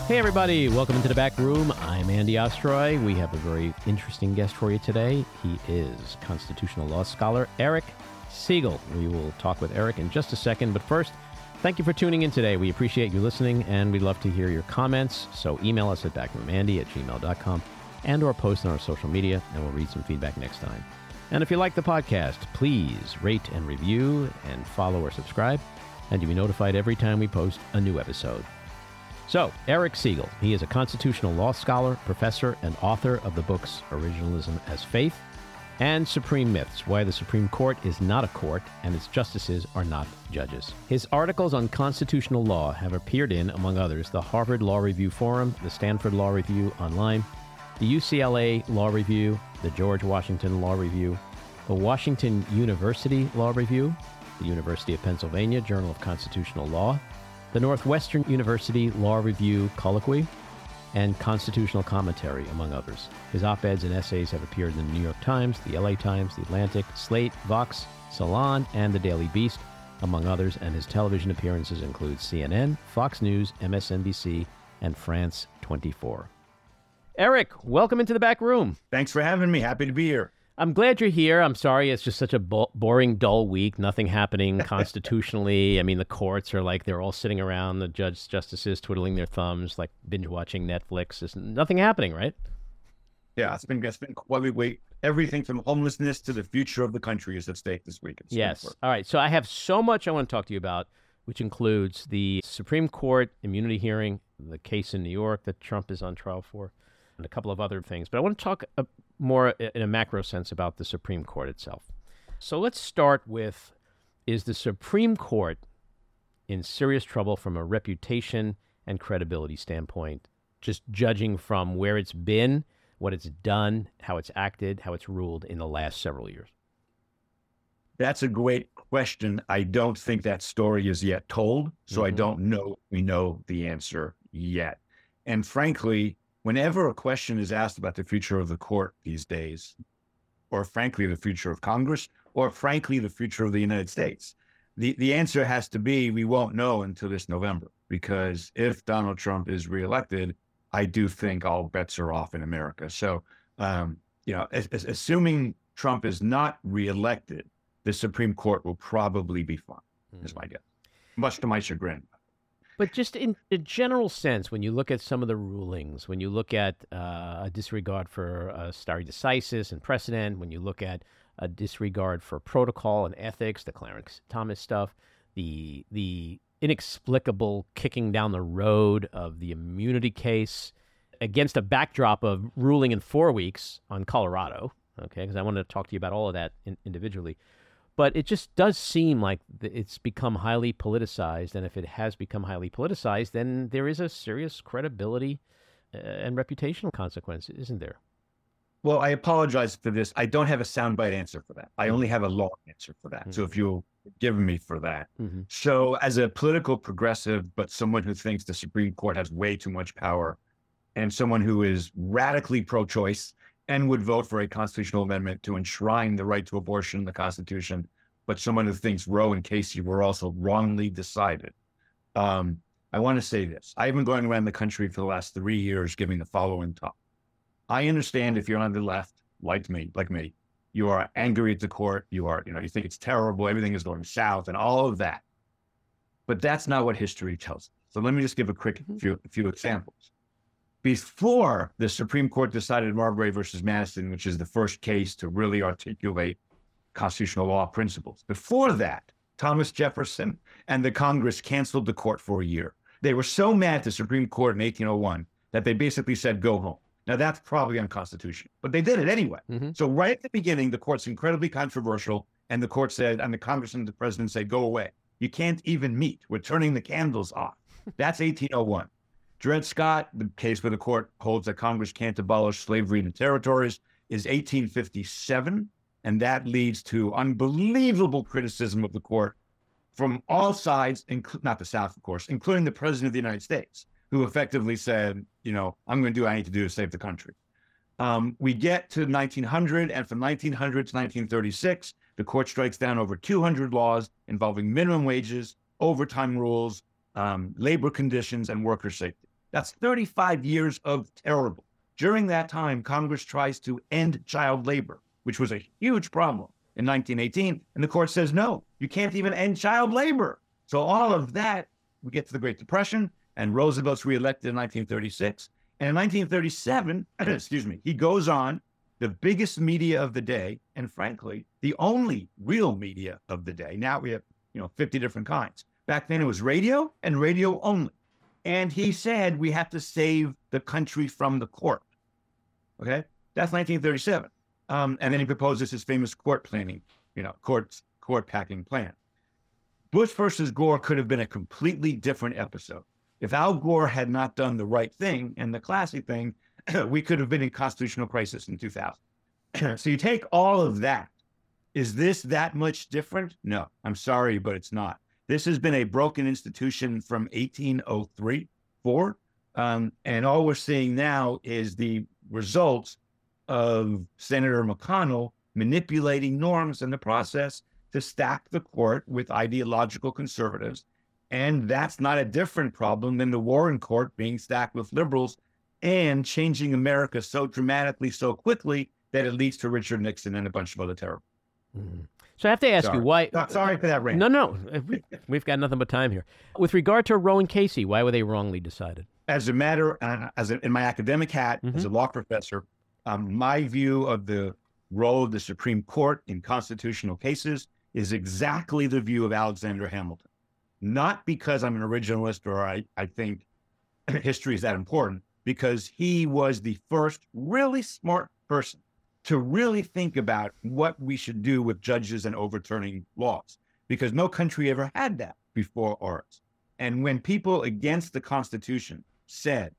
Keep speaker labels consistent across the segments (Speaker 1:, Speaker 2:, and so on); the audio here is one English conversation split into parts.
Speaker 1: Hey everybody, welcome into the back room. I'm Andy Ostroy. We have a very interesting guest for you today. He is constitutional law scholar Eric Siegel. We will talk with Eric in just a second, but first, thank you for tuning in today. We appreciate you listening, and we'd love to hear your comments. So email us at backroomandy@gmail.com and or post on our social media, and we'll read some feedback next time. And if you like the podcast, please rate and review and follow or subscribe, and you'll be notified every time we post a new episode. So, Eric Siegel, he is a constitutional law scholar, professor, and author of the books Originalism as Faith and Supreme Myths, Why the Supreme Court is Not a Court and Its Justices Are Not Judges. His articles on constitutional law have appeared in, among others, the Harvard Law Review Forum, the Stanford Law Review Online, the UCLA Law Review, the George Washington Law Review, the Washington University Law Review, the University of Pennsylvania Journal of Constitutional Law, the Northwestern University Law Review Colloquy, and Constitutional Commentary, among others. His op-eds and essays have appeared in the New York Times, the LA Times, the Atlantic, Slate, Vox, Salon, and the Daily Beast, among others, and his television appearances include CNN, Fox News, MSNBC, and France 24. Eric, welcome into the back room.
Speaker 2: Thanks for having me. Happy to be here.
Speaker 1: I'm glad you're here. I'm sorry it's just such a boring, dull week. Nothing happening constitutionally. I mean, the courts are like they're all sitting around, the justices twiddling their thumbs, like binge-watching Netflix. There's nothing happening, right?
Speaker 2: Yeah, it's been quite a week. Everything from homelessness to the future of the country is at stake this week.
Speaker 1: Yes. All right. So I have so much I want to talk to you about, which includes the Supreme Court immunity hearing, the case in New York that Trump is on trial for, and a couple of other things. But I want to talk more in a macro sense about the Supreme Court itself. So let's start with, is the Supreme Court in serious trouble from a reputation and credibility standpoint, just judging from where it's been, what it's done, how it's acted, how it's ruled in the last several years?
Speaker 2: That's a great question. I don't think that story is yet told, so I don't know we know the answer yet. And frankly, whenever a question is asked about the future of the court these days, or frankly, the future of Congress, or frankly, the future of the United States, the answer has to be, we won't know until this November, because if Donald Trump is reelected, I do think all bets are off in America. So, assuming Trump is not reelected, the Supreme Court will probably be fine, is my guess, much to my chagrin.
Speaker 1: But just in a general sense, when you look at some of the rulings, when you look at a disregard for stare decisis and precedent, when you look at a disregard for protocol and ethics, the Clarence Thomas stuff, the inexplicable kicking down the road of the immunity case against a backdrop of ruling in 4 weeks on Colorado, okay, because I want to talk to you about all of that individually. But it just does seem like it's become highly politicized. And if it has become highly politicized, then there is a serious credibility and reputational consequence, isn't there?
Speaker 2: Well, I apologize for this. I don't have a soundbite answer for that. I only have a long answer for that. So if you'll forgive me for that. So as a political progressive, but someone who thinks the Supreme Court has way too much power, and someone who is radically pro-choice and would vote for a constitutional amendment to enshrine the right to abortion in the Constitution, but someone who thinks Roe and Casey were also wrongly decided. I want to say this. I've been going around the country for the last 3 years giving the following talk. I understand if you're on the left, like me, you are angry at the court, you think it's terrible, everything is going south and all of that. But that's not what history tells us. So let me just give a quick few examples. Before the Supreme Court decided Marbury versus Madison, which is the first case to really articulate constitutional law principles, before that, Thomas Jefferson and the Congress canceled the court for a year. They were so mad at the Supreme Court in 1801 that they basically said, go home. Now, that's probably unconstitutional, but they did it anyway. So right at the beginning, the court's incredibly controversial, and the court said, and the Congress and the president said, go away. You can't even meet. We're turning the candles off. That's 1801. Dred Scott, the case where the court holds that Congress can't abolish slavery in the territories, is 1857, and that leads to unbelievable criticism of the court from all sides, not the South, of course, including the President of the United States, who effectively said, I'm going to do what I need to do to save the country. We get to 1900, and from 1900 to 1936, the court strikes down over 200 laws involving minimum wages, overtime rules, labor conditions, and worker safety. That's 35 years of terrible. During that time, Congress tries to end child labor, which was a huge problem in 1918. And the court says, no, you can't even end child labor. So all of that, we get to the Great Depression, and Roosevelt's reelected in 1936. And in 1937, excuse me, he goes on, the biggest media of the day, and frankly, the only real media of the day. Now we have, 50 different kinds. Back then it was radio and radio only. And he said, we have to save the country from the court. Okay, that's 1937. And then he proposes his famous court planning, court packing plan. Bush versus Gore could have been a completely different episode. If Al Gore had not done the right thing and the classy thing, we could have been in constitutional crisis in 2000. So you take all of that. Is this that much different? No, I'm sorry, but it's not. This has been a broken institution from 1803 forward. And all we're seeing now is the results of Senator McConnell manipulating norms in the process to stack the court with ideological conservatives. And that's not a different problem than the Warren Court being stacked with liberals and changing America so dramatically, so quickly that it leads to Richard Nixon and a bunch of other terrible.
Speaker 1: Mm-hmm. So I have to ask you why.
Speaker 2: Sorry for that rant.
Speaker 1: No. We've got nothing but time here. With regard to Roe and Casey, why were they wrongly decided?
Speaker 2: As a matter, in my academic hat, as a law professor, my view of the role of the Supreme Court in constitutional cases is exactly the view of Alexander Hamilton. Not because I'm an originalist or I think history is that important, because he was the first really smart person to really think about what we should do with judges and overturning laws, because no country ever had that before ours. And when people against the Constitution said,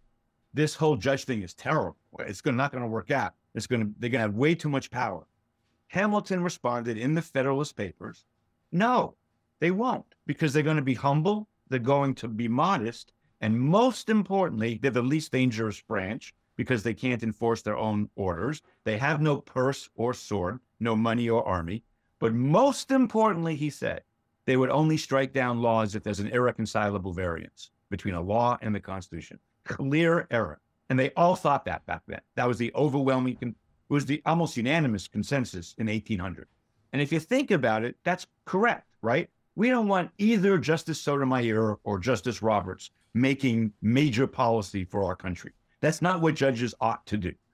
Speaker 2: this whole judge thing is terrible, it's not going to work out, they're going to have way too much power, Hamilton responded in the Federalist Papers, no, they won't, because they're going to be humble, they're going to be modest, and most importantly, they're the least dangerous branch because they can't enforce their own orders. They have no purse or sword, no money or army. But most importantly, he said, they would only strike down laws if there's an irreconcilable variance between a law and the Constitution. Clear error. And they all thought that back then. That was the overwhelming, it was the almost unanimous consensus in 1800. And if you think about it, that's correct, right? We don't want either Justice Sotomayor or Justice Roberts making major policy for our country. That's not what judges ought to do.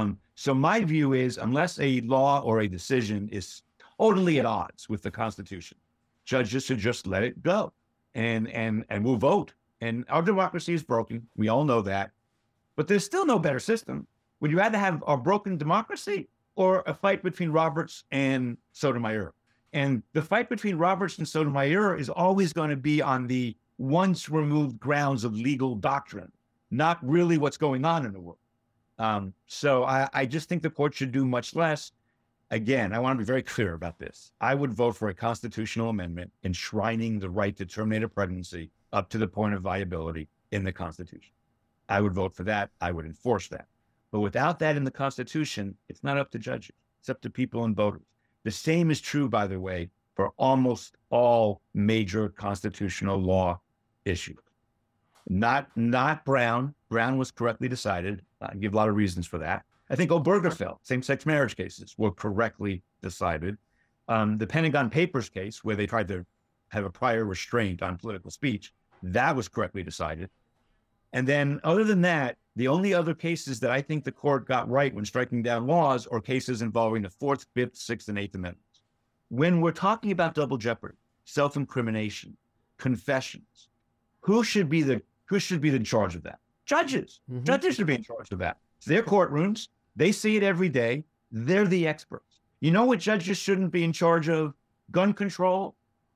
Speaker 2: So my view is, unless a law or a decision is totally at odds with the Constitution, judges should just let it go, and we'll vote. And our democracy is broken. We all know that. But there's still no better system. Would you rather have a broken democracy or a fight between Roberts and Sotomayor? And the fight between Roberts and Sotomayor is always going to be on the once removed grounds of legal doctrine, not really what's going on in the world. So I just think the court should do much less. Again, I want to be very clear about this. I would vote for a constitutional amendment enshrining the right to terminate a pregnancy up to the point of viability in the Constitution. I would vote for that. I would enforce that. But without that in the Constitution, it's not up to judges. It's up to people and voters. The same is true, by the way, for almost all major constitutional law issues. Not Brown. Brown was correctly decided. I give a lot of reasons for that. I think Obergefell, same-sex marriage cases, were correctly decided. The Pentagon Papers case, where they tried to have a prior restraint on political speech, that was correctly decided. And then other than that, the only other cases that I think the court got right when striking down laws are cases involving the 4th, 5th, 6th, and 8th Amendments. When we're talking about double jeopardy, self-incrimination, confessions, who should be in charge of that? Judges. Mm-hmm. Judges should be in charge of that. It's their courtrooms. They see it every day. They're the experts. You know what judges shouldn't be in charge of? Gun control,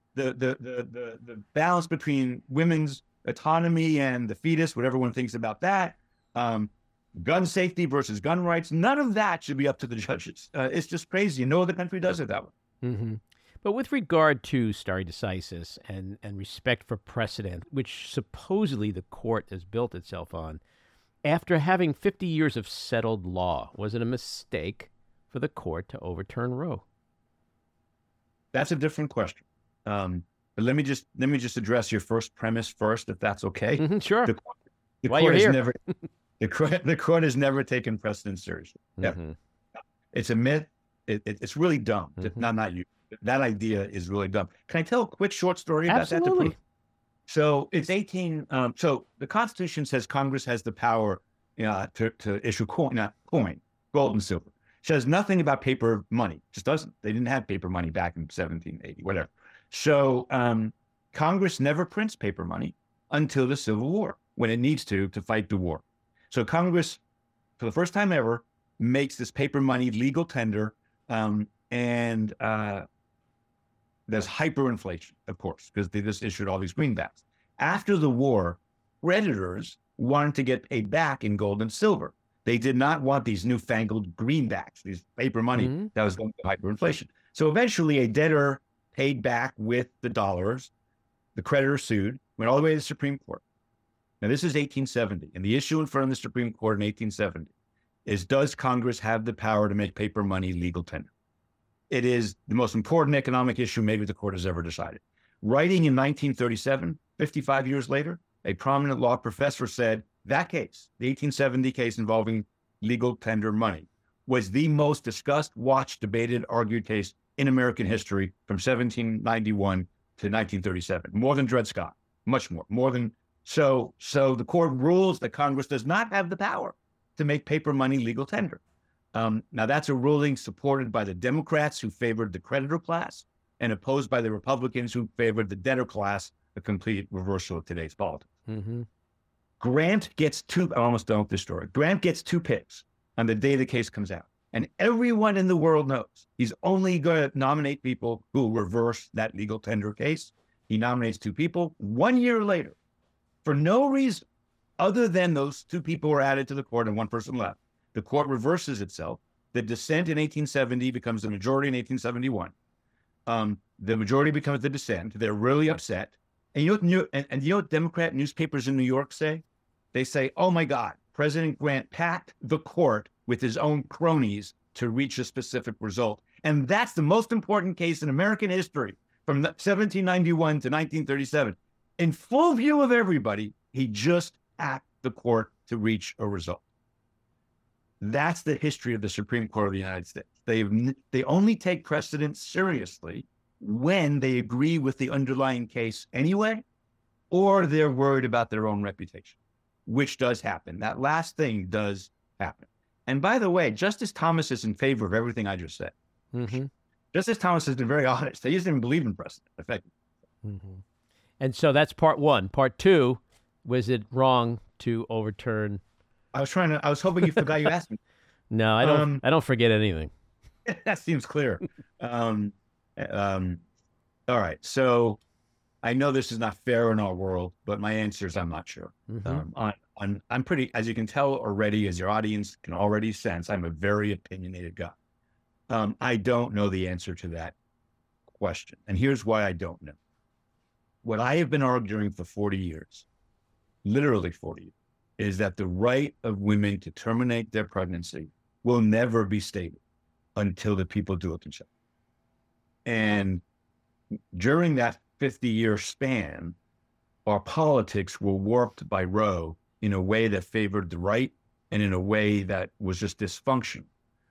Speaker 2: the balance between women's autonomy and the fetus, what everyone thinks about that. Gun safety versus gun rights. None of that should be up to the judges. It's just crazy. No other country does it that way.
Speaker 1: Mm-hmm. But with regard to stare decisis and respect for precedent, which supposedly the court has built itself on, after having 50 years of settled law, was it a mistake for the court to overturn Roe?
Speaker 2: That's a different question. But let me just address your first premise first, if that's okay.
Speaker 1: Mm-hmm, sure. why you're here.
Speaker 2: The court has never taken precedent seriously. Mm-hmm. It's a myth. It's really dumb. Mm-hmm. Not you. That idea is really dumb. Can I tell a quick short story about that?
Speaker 1: Absolutely.
Speaker 2: So it's 18. So the Constitution says Congress has the power to issue coin, gold and silver. It says nothing about paper money. Just doesn't. They didn't have paper money back in 1780, whatever. So Congress never prints paper money until the Civil War, when it needs to fight the war. So Congress, for the first time ever, makes this paper money legal tender, and there's hyperinflation, of course, because they just issued all these greenbacks. After the war, creditors wanted to get paid back in gold and silver. They did not want these newfangled greenbacks, these paper money that was going to hyperinflation. So eventually a debtor paid back with the dollars. The creditor sued, went all the way to the Supreme Court. Now, this is 1870, and the issue in front of the Supreme Court in 1870 is, does Congress have the power to make paper money legal tender? It is the most important economic issue maybe the court has ever decided. Writing in 1937, 55 years later, a prominent law professor said that case, the 1870 case involving legal tender money, was the most discussed, watched, debated, argued case in American history from 1791 to 1937. More than Dred Scott, much more than. So the court rules that Congress does not have the power to make paper money legal tender. Now, that's a ruling supported by the Democrats, who favored the creditor class, and opposed by the Republicans, who favored the debtor class, a complete reversal of today's politics. Mm-hmm. Grant gets I'm almost done with this story. Grant gets 2 picks on the day the case comes out. And everyone in the world knows he's only going to nominate people who reverse that legal tender case. He nominates 2 people. 1 year later, for no reason other than those 2 people were added to the court and 1 person left, the court reverses itself. The dissent in 1870 becomes the majority in 1871. The majority becomes the dissent. They're really upset. And you know what Democrat newspapers in New York say? They say, oh my God, President Grant packed the court with his own cronies to reach a specific result. And that's the most important case in American history from 1791 to 1937. In full view of everybody, he just packed the court to reach a result. That's the history of the Supreme Court of the United States. They only take precedent seriously when they agree with the underlying case anyway, or they're worried about their own reputation, which does happen. That last thing does happen. And by the way, Justice Thomas is in favor of everything I just said. Mm-hmm. Justice Thomas has been very honest. He doesn't even believe in precedent, effectively.
Speaker 1: Mm-hmm. And so that's part 1. Part 2, was it wrong to overturn?
Speaker 2: I was hoping you forgot you asked me.
Speaker 1: No, I don't. I don't forget anything.
Speaker 2: That seems clear. All right. So I know this is not fair in our world, but my answer is I'm not sure. Mm-hmm. I'm pretty, as you can tell already, as your audience can already sense, I'm a very opinionated guy. I don't know the answer to that question. And here's why I don't know. What I have been arguing for 40 years, literally 40 years, is that the right of women to terminate their pregnancy will never be stated until the people do it themselves. And during that 50-year span, our politics were warped by Roe in a way that favored the right and in a way that was just dysfunctional.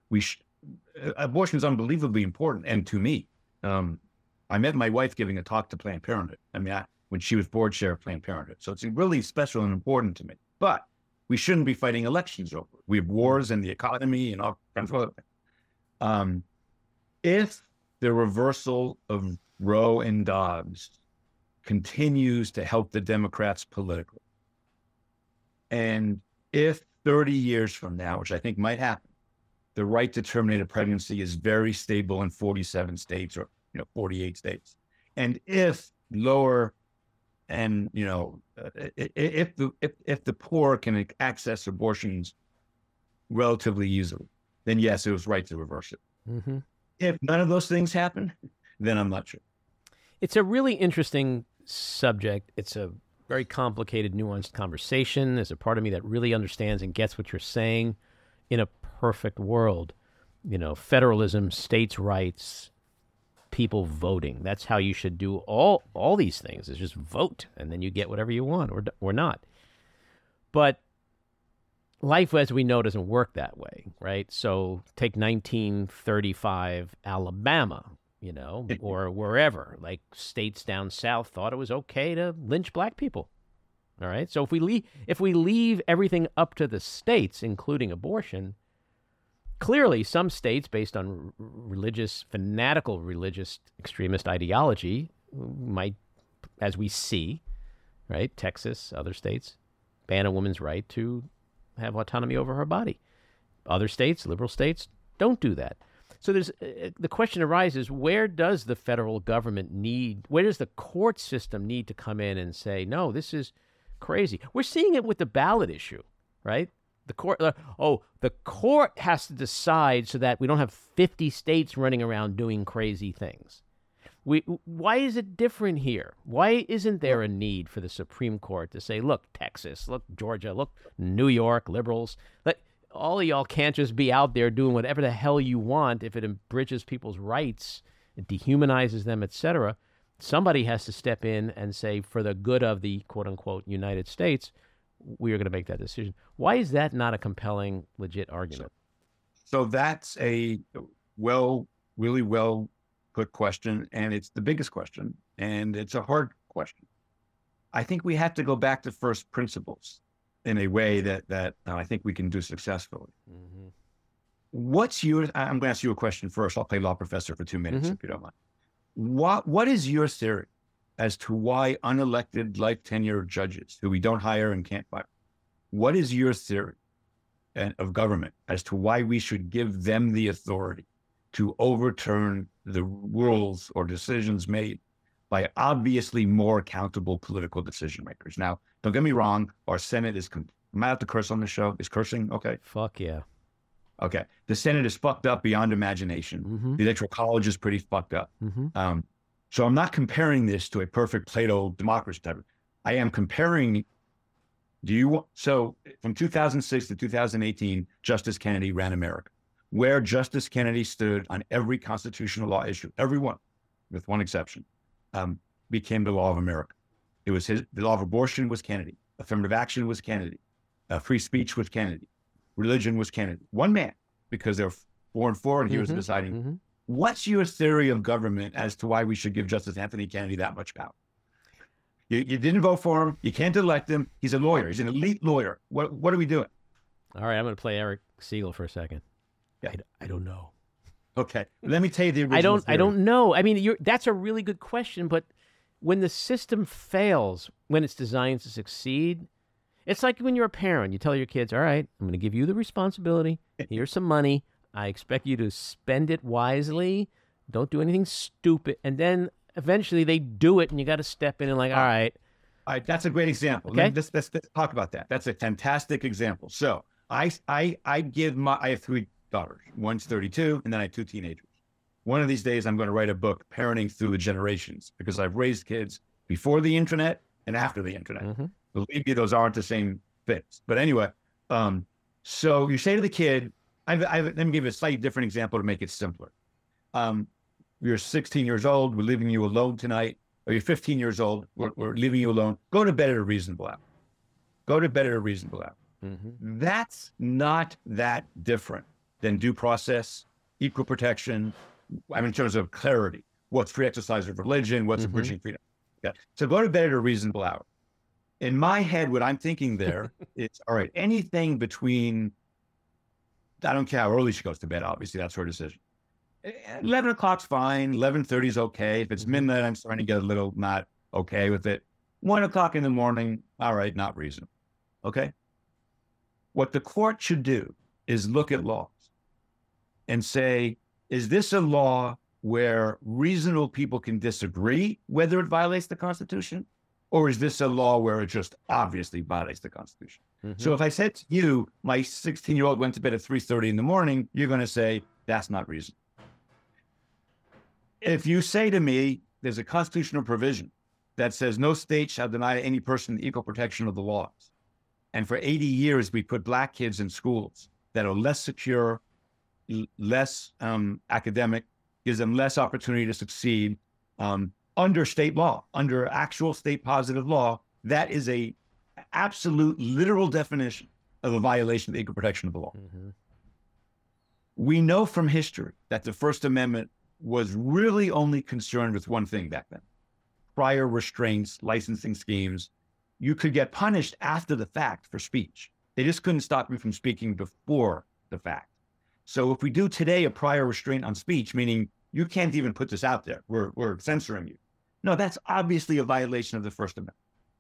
Speaker 2: Abortion is unbelievably important, and to me, I met my wife giving a talk to Planned Parenthood. When she was board chair of Planned Parenthood. So it's really special and important to me. But we shouldn't be fighting elections over it. We have wars in the economy and all kinds of other things. If the reversal of Roe and Dobbs continues to help the Democrats politically, and if 30 years from now, which I think might happen, the right to terminate a pregnancy is very stable in 47 states or 48 states, and if lower and if the poor can access abortions relatively easily, then yes, it was right to reverse it. Mm-hmm. If none of those things happen, then I'm not sure.
Speaker 1: It's a really interesting subject. It's a very complicated, nuanced conversation. There's a part of me that really understands and gets what you're saying. In a perfect world, federalism, states' rights, people voting. That's how you should do all these things, is just vote, and then you get whatever you want or not. But life, as we know, doesn't work that way, right? So take 1935 Alabama, or wherever, like states down south thought it was okay to lynch black people. All right. So if we leave everything up to the states, including abortion, clearly some states, based on fanatical religious extremist ideology, might, as we see, right, Texas, other states, ban a woman's right to have autonomy over her body. Other states, liberal states, don't do that. So the question arises, where does the federal government where does the court system need to come in and say, no, this is crazy? We're seeing it with the ballot issue, right? The court has to decide so that we don't have 50 states running around doing crazy things. Why is it different here? Why isn't there a need for the Supreme Court to say, look, Texas, look, Georgia, look, New York, liberals, all of y'all can't just be out there doing whatever the hell you want if it abridges people's rights, it dehumanizes them, etc. Somebody has to step in and say, for the good of the quote-unquote United States, we are going to make that decision. Why is that not a compelling, legit argument?
Speaker 2: So that's a really well put question, and it's the biggest question, and it's a hard question. I think we have to go back to first principles in a way that I think we can do successfully. Mm-hmm. I'm going to ask you a question first. I'll play law professor for 2 minutes, if you don't mind. What is your theory as to why unelected life tenure judges who we don't hire and can't fire, what is your theory of government as to why we should give them the authority to overturn the rules or decisions made by obviously more accountable political decision makers? Now, don't get me wrong, our Senate is, am I allowed to curse on the show? Is cursing okay?
Speaker 1: Fuck yeah.
Speaker 2: Okay. The Senate is fucked up beyond imagination. Mm-hmm. The Electoral College is pretty fucked up. Mm-hmm. So I'm not comparing this to a perfect Plato democracy type. I am comparing, so from 2006 to 2018, Justice Kennedy ran America. Where Justice Kennedy stood on every constitutional law issue, every one, with one exception, became the law of America. It was the law of abortion was Kennedy. Affirmative action was Kennedy. Free speech was Kennedy. Religion was Kennedy. One man, because they're 4-4 and he was deciding. Mm-hmm. What's your theory of government as to why we should give Justice Anthony Kennedy that much power? You didn't vote for him. You can't elect him. He's a lawyer. He's an elite lawyer. What are we doing?
Speaker 1: All right, I'm going to play Eric Siegel for a second. Yeah. I don't know.
Speaker 2: Okay, let me tell you the original theory.
Speaker 1: I don't know. I mean, that's a really good question, but when the system fails, when it's designed to succeed, it's like when you're a parent. You tell your kids, all right, I'm going to give you the responsibility. Here's some money. I expect you to spend it wisely. Don't do anything stupid. And then eventually they do it, and you got to step in and all right.
Speaker 2: All right, that's a great example. Okay? Let's talk about that. That's a fantastic example. So I have 3 daughters. One's 32, and then I have 2 teenagers. One of these days, I'm going to write a book, Parenting Through the Generations, because I've raised kids before the internet and after the internet. Mm-hmm. Believe me, those aren't the same things. But anyway, so you say to the kid, let me give you a slightly different example to make it simpler. You're 16 years old, we're leaving you alone tonight, or you're 15 years old, we're leaving you alone. Go to bed at a reasonable hour. Go to bed at a reasonable hour. Mm-hmm. That's not that different than due process, equal protection, in terms of clarity. What's free exercise of religion, what's abridging freedom. Okay. So go to bed at a reasonable hour. In my head, what I'm thinking there is, all right, anything between, I don't care how early she goes to bed, obviously, that's her decision. 11 o'clock's fine, 11:30 is okay. If it's midnight, I'm starting to get a little not okay with it. 1 o'clock in the morning, all right, not reasonable, okay? What the court should do is look at laws and say, is this a law where reasonable people can disagree whether it violates the Constitution? Or is this a law where it just obviously violates the Constitution? Mm-hmm. So if I said to you, my 16-year-old went to bed at 3:30 in the morning, you're going to say, that's not reasonable. If you say to me, there's a constitutional provision that says no state shall deny any person the equal protection of the laws. And for 80 years, we put Black kids in schools that are less secure, less academic, gives them less opportunity to succeed, under state law, under actual state positive law. That is a absolute literal definition of a violation of the equal protection of the law. We know from history that the First Amendment was really only concerned with one thing back then: prior restraints, licensing schemes. You could get punished after the fact for speech. They just couldn't stop you from speaking before the fact. So if we do today a prior restraint on speech, meaning you can't even put this out there, we're censoring you. No, that's obviously a violation of the First Amendment.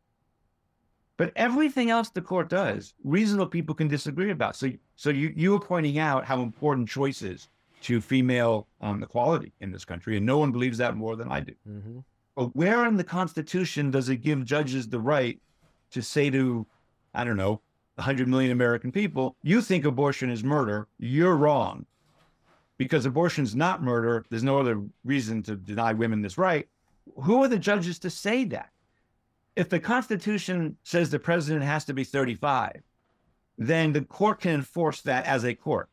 Speaker 2: But everything else the court does, reasonable people can disagree about. So you were pointing out how important choice is to female equality in this country, and no one believes that more than I do. But where in the Constitution does it give judges the right to say to, I don't know, 100 million American people, you think abortion is murder, you're wrong. Because abortion's not murder, there's no other reason to deny women this right. Who are the judges to say that? If the Constitution says the president has to be 35, then the court can enforce that as a court.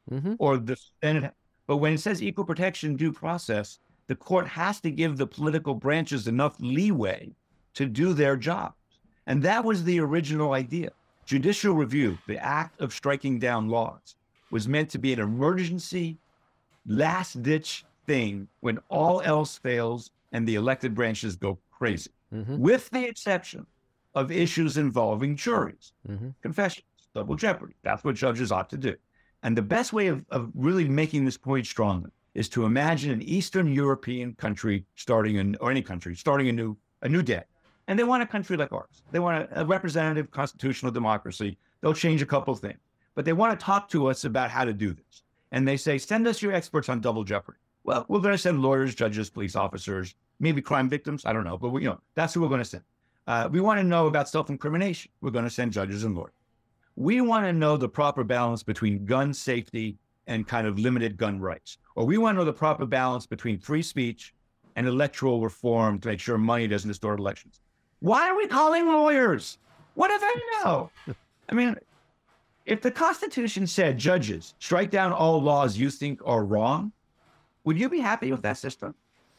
Speaker 2: But when it says equal protection due process, the court has to give the political branches enough leeway to do their jobs. And that was the original idea. Judicial review, the act of striking down laws, was meant to be an emergency, last-ditch thing when all else fails and the elected branches go crazy, with the exception of issues involving juries, confessions, double jeopardy. That's what judges ought to do. And the best way of really making this point strongly is to imagine an Eastern European country or any country starting a new day. And they want a country like ours. They want a representative constitutional democracy. They'll change a couple of things, but they want to talk to us about how to do this. And they say, send us your experts on double jeopardy. Well, we're going to send lawyers, judges, police officers, maybe crime victims. I don't know, but that's who we're going to send. We want to know about self-incrimination. We're going to send judges and lawyers. We want to know the proper balance between gun safety and kind of limited gun rights. Or we want to know the proper balance between free speech and electoral reform to make sure money doesn't distort elections. Why are we calling lawyers? What do they know? I mean, if the Constitution said, judges, strike down all laws you think are wrong, would you be happy with that system?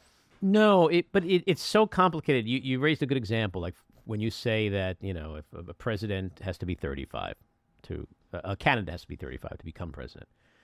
Speaker 1: No, but it's so complicated. You raised a good example, like when you say that, if a president has to be 35 a candidate has to be 35 to become president.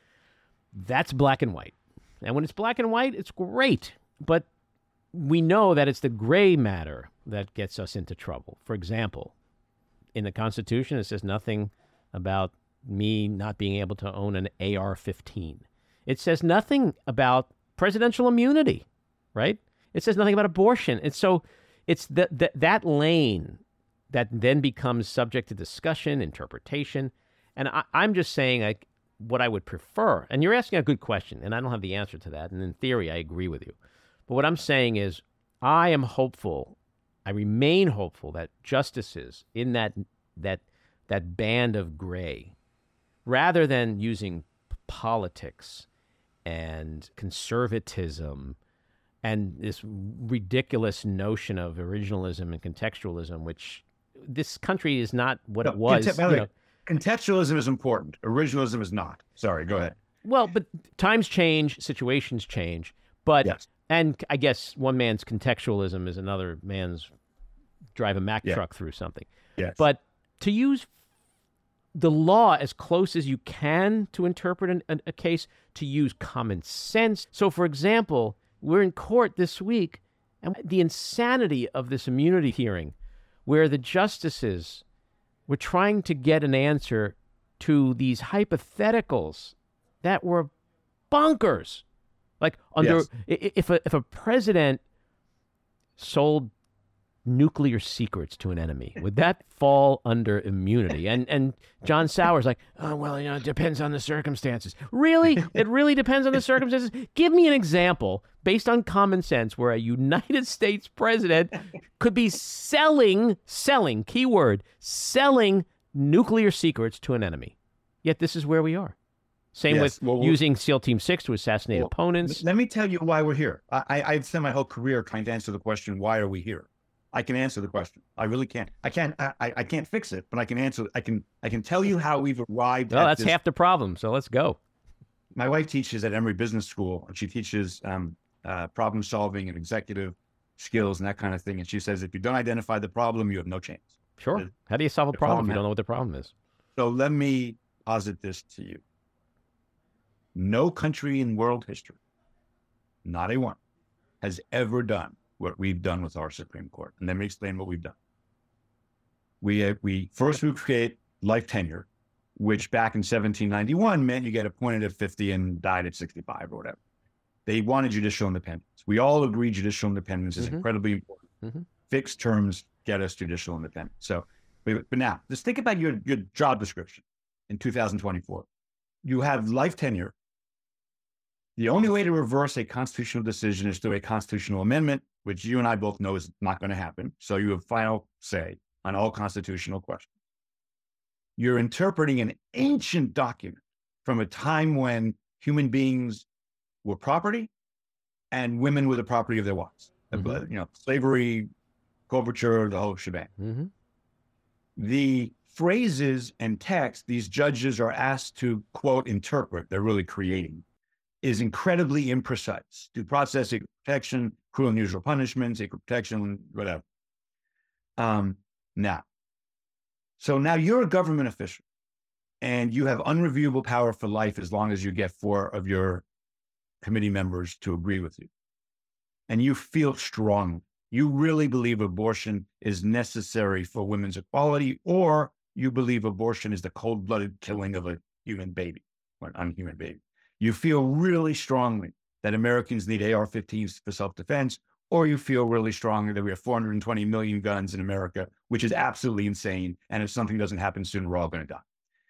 Speaker 1: That's black and white. And when it's black and white, it's great. But we know that it's the gray matter that gets us into trouble. For example, in the Constitution, it says nothing about me not being able to own an AR-15. It says nothing about presidential immunity, right? It says nothing about abortion. And so it's that lane that then becomes subject to discussion, interpretation. And I'm just saying, like, what I would prefer. And you're asking a good question, and I don't have the answer to that. And in theory, I agree with you. But what I'm saying is, I am hopeful, I remain hopeful that justices in that band of gray, rather than using politics and conservatism and this ridiculous notion of originalism and contextualism, which this country is not what it was.
Speaker 2: Contextualism is important. Originalism is not. Sorry, go ahead.
Speaker 1: Well, but times change, situations change. But
Speaker 2: yes.
Speaker 1: And I guess one man's contextualism is another man's drive a Mack truck through something.
Speaker 2: Yes.
Speaker 1: But to use the law as close as you can to interpret a case, to use common sense. So, for example, we're in court this week, and the insanity of this immunity hearing, where the justices were trying to get an answer to these hypotheticals that were bonkers. Like if a president sold nuclear secrets to an enemy, would that fall under immunity? And John Sauer's like, oh, well, it depends on the circumstances. Really? It really depends on the circumstances? Give me an example based on common sense where a United States president could be selling, keyword, selling nuclear secrets to an enemy. Yet this is where we are. Same with using SEAL Team 6 to assassinate opponents.
Speaker 2: Let me tell you why we're here. I've spent my whole career trying to answer the question, why are we here? I can answer the question. I really can't. I can't fix it, but I can answer. I can tell you how we've arrived.
Speaker 1: Well, that's half the problem. So let's go.
Speaker 2: My wife teaches at Emory Business School, and she teaches problem solving and executive skills and that kind of thing. And she says, if you don't identify the problem, you have no chance.
Speaker 1: Sure. How do you solve a problem if you don't know what the problem is?
Speaker 2: So let me posit this to you. No country in world history, not a one, has ever done what we've done with our Supreme Court. And let me explain what we've done. We create life tenure, which back in 1791 meant you get appointed at 50 and died at 65 or whatever. They wanted judicial independence. We all agree judicial independence is incredibly important. Fixed terms get us judicial independence. So, but now, just think about your job description in 2024. You have life tenure. The only way to reverse a constitutional decision is through a constitutional amendment, which you and I both know is not going to happen. So you have final say on all constitutional questions. You're interpreting an ancient document from a time when human beings were property and women were the property of their wives. Slavery, coverture, the whole shebang. The phrases and text these judges are asked to, quote, interpret, they're really creating, is incredibly imprecise. Due process, equal protection, cruel and unusual punishments, equal protection, whatever. Now you're a government official and you have unreviewable power for life as long as you get 4 of your committee members to agree with you. And you feel strong. You really believe abortion is necessary for women's equality, or you believe abortion is the cold-blooded killing of a human baby, or an unhuman baby. You feel really strongly that Americans need AR-15s for self-defense, or you feel really strongly that we have 420 million guns in America, which is absolutely insane. And if something doesn't happen soon, we're all going to die.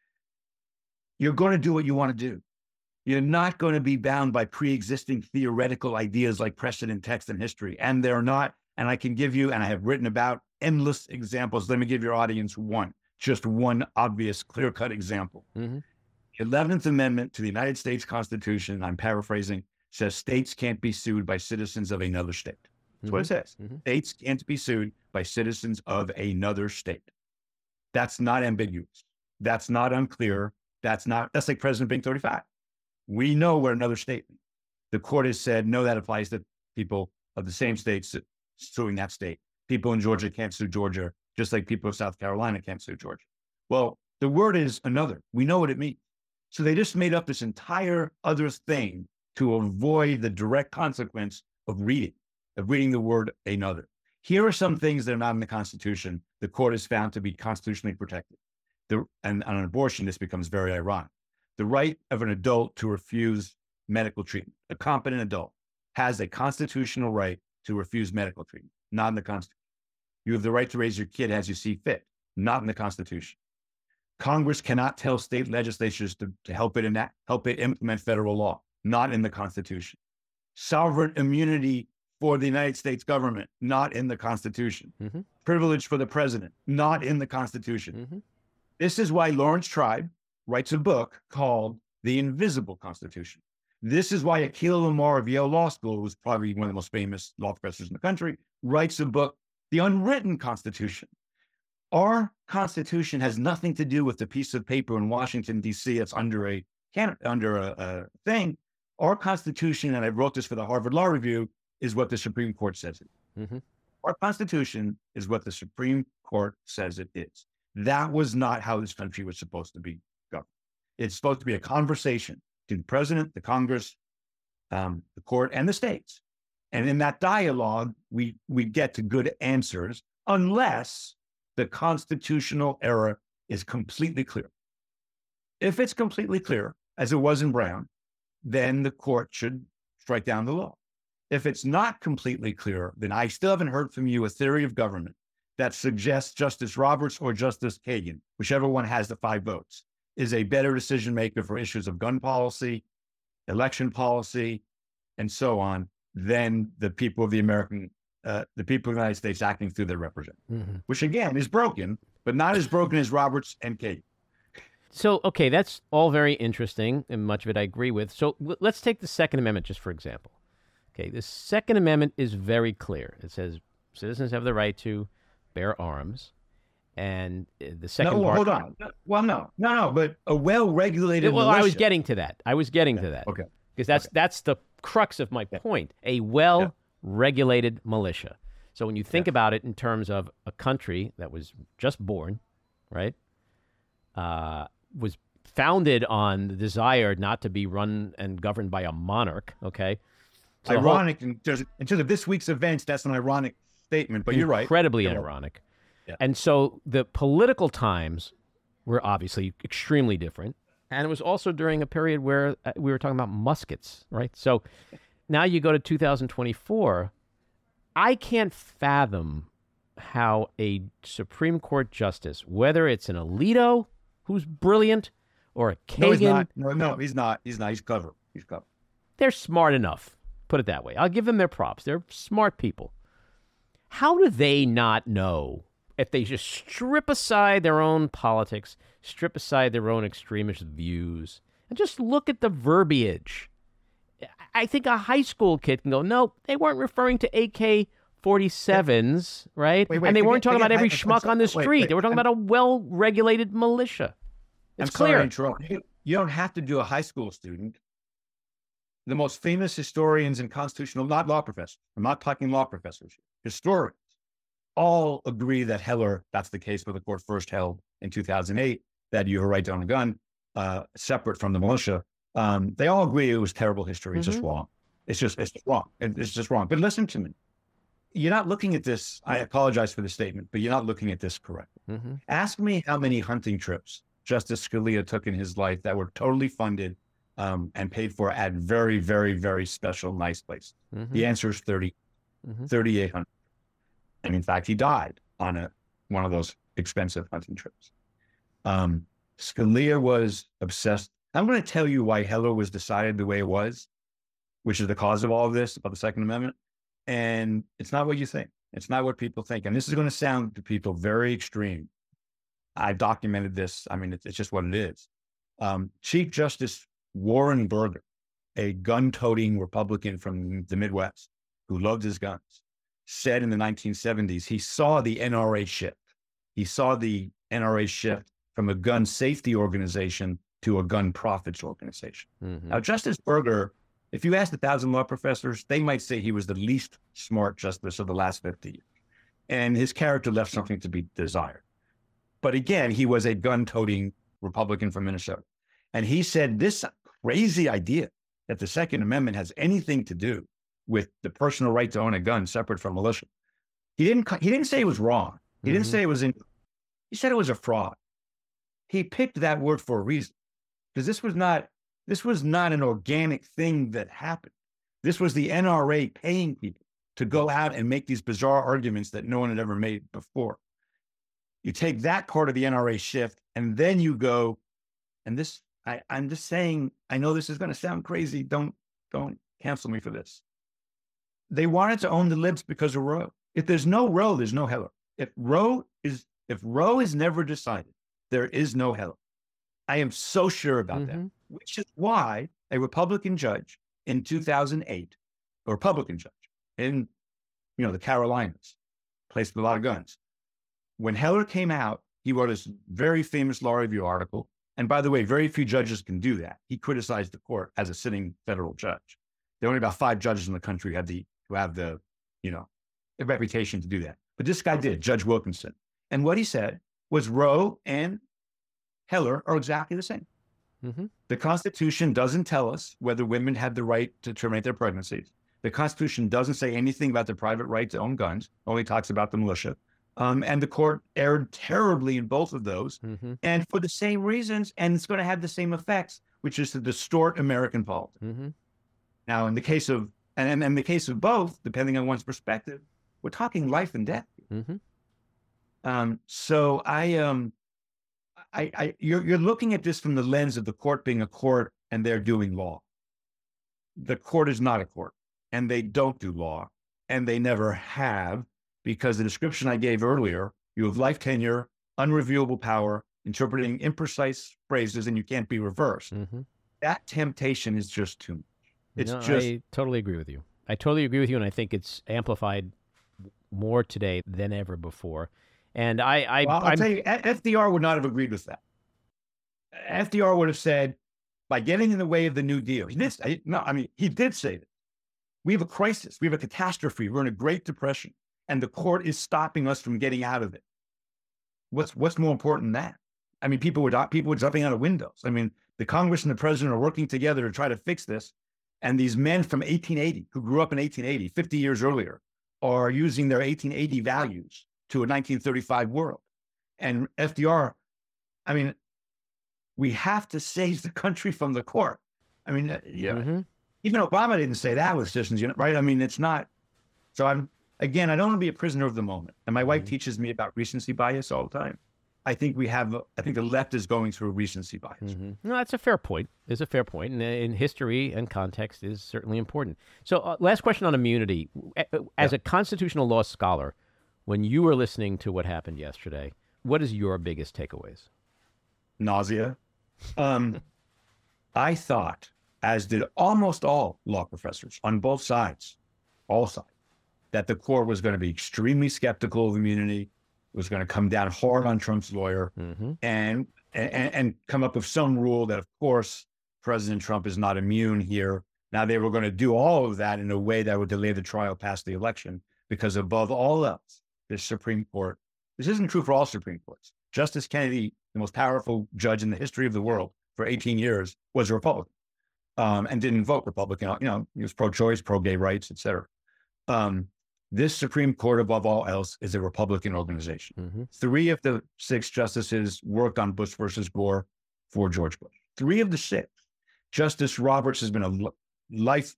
Speaker 2: You're going to do what you want to do. You're not going to be bound by pre-existing theoretical ideas like precedent, text, and history. And they're not. And I can give you, and I have written about endless examples. Let me give your audience just one obvious, clear-cut example. The 11th Amendment to the United States Constitution, I'm paraphrasing, says states can't be sued by citizens of another state. That's what it says. States can't be sued by citizens of another state. That's not ambiguous. That's not unclear. That's like President being 35. We know we're another state. The court has said, no, that applies to people of the same states suing that state. People in Georgia can't sue Georgia, just like people of South Carolina can't sue Georgia. Well, the word is another. We know what it means. So they just made up this entire other thing to avoid the direct consequence of reading the word another. Here are some things that are not in the Constitution the court has found to be constitutionally protected. And on abortion, this becomes very ironic. The right of an adult to refuse medical treatment. A competent adult has a constitutional right to refuse medical treatment, not in the Constitution. You have the right to raise your kid as you see fit, not in the Constitution. Congress cannot tell state legislatures to help it implement federal law, not in the Constitution. Sovereign immunity for the United States government, not in the Constitution. Privilege for the president, not in the Constitution. This is why Lawrence Tribe writes a book called The Invisible Constitution. This is why Akhil Amar of Yale Law School, who's probably one of the most famous law professors in the country, writes a book, The Unwritten Constitution. Our Constitution has nothing to do with the piece of paper in Washington, D.C. that's under a thing. Our Constitution, and I wrote this for the Harvard Law Review, is what the Supreme Court says it is. Our Constitution is what the Supreme Court says it is. That was not how this country was supposed to be governed. It's supposed to be a conversation between the president, the Congress, the court, and the states. And in that dialogue, we get to good answers unless the constitutional error is completely clear. If it's completely clear, as it was in Brown, then the court should strike down the law. If it's not completely clear, then I still haven't heard from you a theory of government that suggests Justice Roberts or Justice Kagan, whichever one has the 5 votes, is a better decision maker for issues of gun policy, election policy, and so on, than the people of the United States acting through their representatives, which again is broken, but not as broken as Roberts and Kagan.
Speaker 1: So, okay, that's all very interesting, and much of it I agree with. So let's take the Second Amendment just for example. Okay, the Second Amendment is very clear. It says citizens have the right to bear arms, and the second part...
Speaker 2: Hold on. Well, no, but a well-regulated militia...
Speaker 1: I was getting to that.
Speaker 2: Okay.
Speaker 1: Because that's the crux of my point. A well-regulated militia. So when you think about it in terms of a country that was just born, right, was founded on the desire not to be run and governed by a monarch, okay?
Speaker 2: So ironic, in terms of this week's events, that's an ironic statement, but you're right.
Speaker 1: Incredibly ironic. Yeah. And so the political times were obviously extremely different. And it was also during a period where we were talking about muskets, right? So now you go to 2024. I can't fathom how a Supreme Court justice, whether it's an Alito, who's brilliant, or a Kagan.
Speaker 2: No, he's not. He's not. He's clever.
Speaker 1: They're smart enough. Put it that way. I'll give them their props. They're smart people. How do they not know if they just strip aside their own politics, strip aside their own extremist views, and just look at the verbiage? I think a high school kid can go, no, they weren't referring to AK-47s, right?
Speaker 2: Wait,
Speaker 1: and they weren't talking about every schmuck on the street. They were talking about a well-regulated militia. It's clear.
Speaker 2: You don't have to do a high school student. The most famous historians and constitutional, not law professors, I'm not talking law professors, historians, all agree that Heller, that's the case where the court first held in 2008, that you have a right to own a gun, separate from the militia. They all agree it was terrible history. It's just wrong. It's wrong. It's just wrong. But listen to me. You're not looking at this. I apologize for the statement, but you're not looking at this correctly. Ask me how many hunting trips Justice Scalia took in his life that were totally funded and paid for at very, very, very special, nice places. The answer is 3,800. And in fact, he died on one of those expensive hunting trips. Scalia was obsessed. I'm going to tell you why Heller was decided the way it was, which is the cause of all of this about the Second Amendment. And it's not what you think. It's not what people think. And this is going to sound to people very extreme. I documented this. I mean, it's just what it is. Chief Justice Warren Burger, a gun-toting Republican from the Midwest who loved his guns, said in the 1970s, he saw the NRA shift. He saw the NRA shift from a gun safety organization to a gun profits organization. Now, Justice Burger, if you asked 1,000 law professors, they might say he was the least smart justice of the last 50 years. And his character left something to be desired. But again, he was a gun-toting Republican from Minnesota. And he said this crazy idea that the Second Amendment has anything to do with the personal right to own a gun separate from militia. He didn't say it was wrong. He didn't say it was he said it was a fraud. He picked that word for a reason, because this was not an organic thing that happened. This was the NRA paying people to go out and make these bizarre arguments that no one had ever made before. You take that part of the NRA shift, and then you go, and this, I'm just saying, I know this is going to sound crazy. Don't cancel me for this. They wanted to own the libs because of Roe. If there's no Roe, there's no Heller. If Roe is never decided, there is no Heller. I am so sure about that, which is why a Republican judge in 2008, a Republican judge in, the Carolinas, place with a lot of guns. When Heller came out, he wrote this very famous law review article. And by the way, very few judges can do that. He criticized the court as a sitting federal judge. There are only about 5 judges in the country who have the reputation to do that. But this guy did, Judge Wilkinson. And what he said was Roe and Heller are exactly the same. The Constitution doesn't tell us whether women have the right to terminate their pregnancies. The Constitution doesn't say anything about the private right to own guns, only talks about the militia. And the court erred terribly in both of those, and for the same reasons, and it's going to have the same effects, which is to distort American politics. Now, in the case of both, depending on one's perspective, we're talking life and death. So you're looking at this from the lens of the court being a court and they're doing law. The court is not a court, and they don't do law, and they never have, because the description I gave earlier, you have life tenure, unreviewable power, interpreting imprecise phrases, and you can't be reversed. That temptation is just too much.
Speaker 1: I totally agree with you. And I think it's amplified more today than ever before. And
Speaker 2: I'll tell you, FDR would not have agreed with that. FDR would have said, by getting in the way of the New Deal, he did say that. We have a crisis. We have a catastrophe. We're in a Great Depression. and the court is stopping us from getting out of it. What's more important than that? I mean, people were jumping out of windows. I mean, the Congress and the president are working together to try to fix this. And these men from 1880, who grew up in 1880, 50 years earlier, are using their 1880 values to a 1935 world. And FDR, I mean, we have to save the country from the court. I mean, even Obama didn't say that with Citizens United, right? I mean, it's not. So I don't want to be a prisoner of the moment. And my wife teaches me about recency bias all the time. I think the left is going through recency bias.
Speaker 1: No, that's a fair point. It's a fair point. And in history and context is certainly important. So last question on immunity. As a constitutional law scholar, when you were listening to what happened yesterday, what is your biggest takeaways?
Speaker 2: Nausea. I thought, as did almost all law professors on both sides, all sides, that the court was going to be extremely skeptical of immunity, was going to come down hard on Trump's lawyer, and come up with some rule that, of course, President Trump is not immune here. Now, they were going to do all of that in a way that would delay the trial past the election, because above all else, this Supreme Court, this isn't true for all Supreme Courts. Justice Kennedy, the most powerful judge in the history of the world for 18 years, was a Republican, and didn't vote Republican. You know, he was pro-choice, pro-gay rights, et cetera. This Supreme Court, above all else, is a Republican organization. 3 of the 6 justices worked on Bush versus Gore for George Bush. 3 of the 6. Justice Roberts has been a life,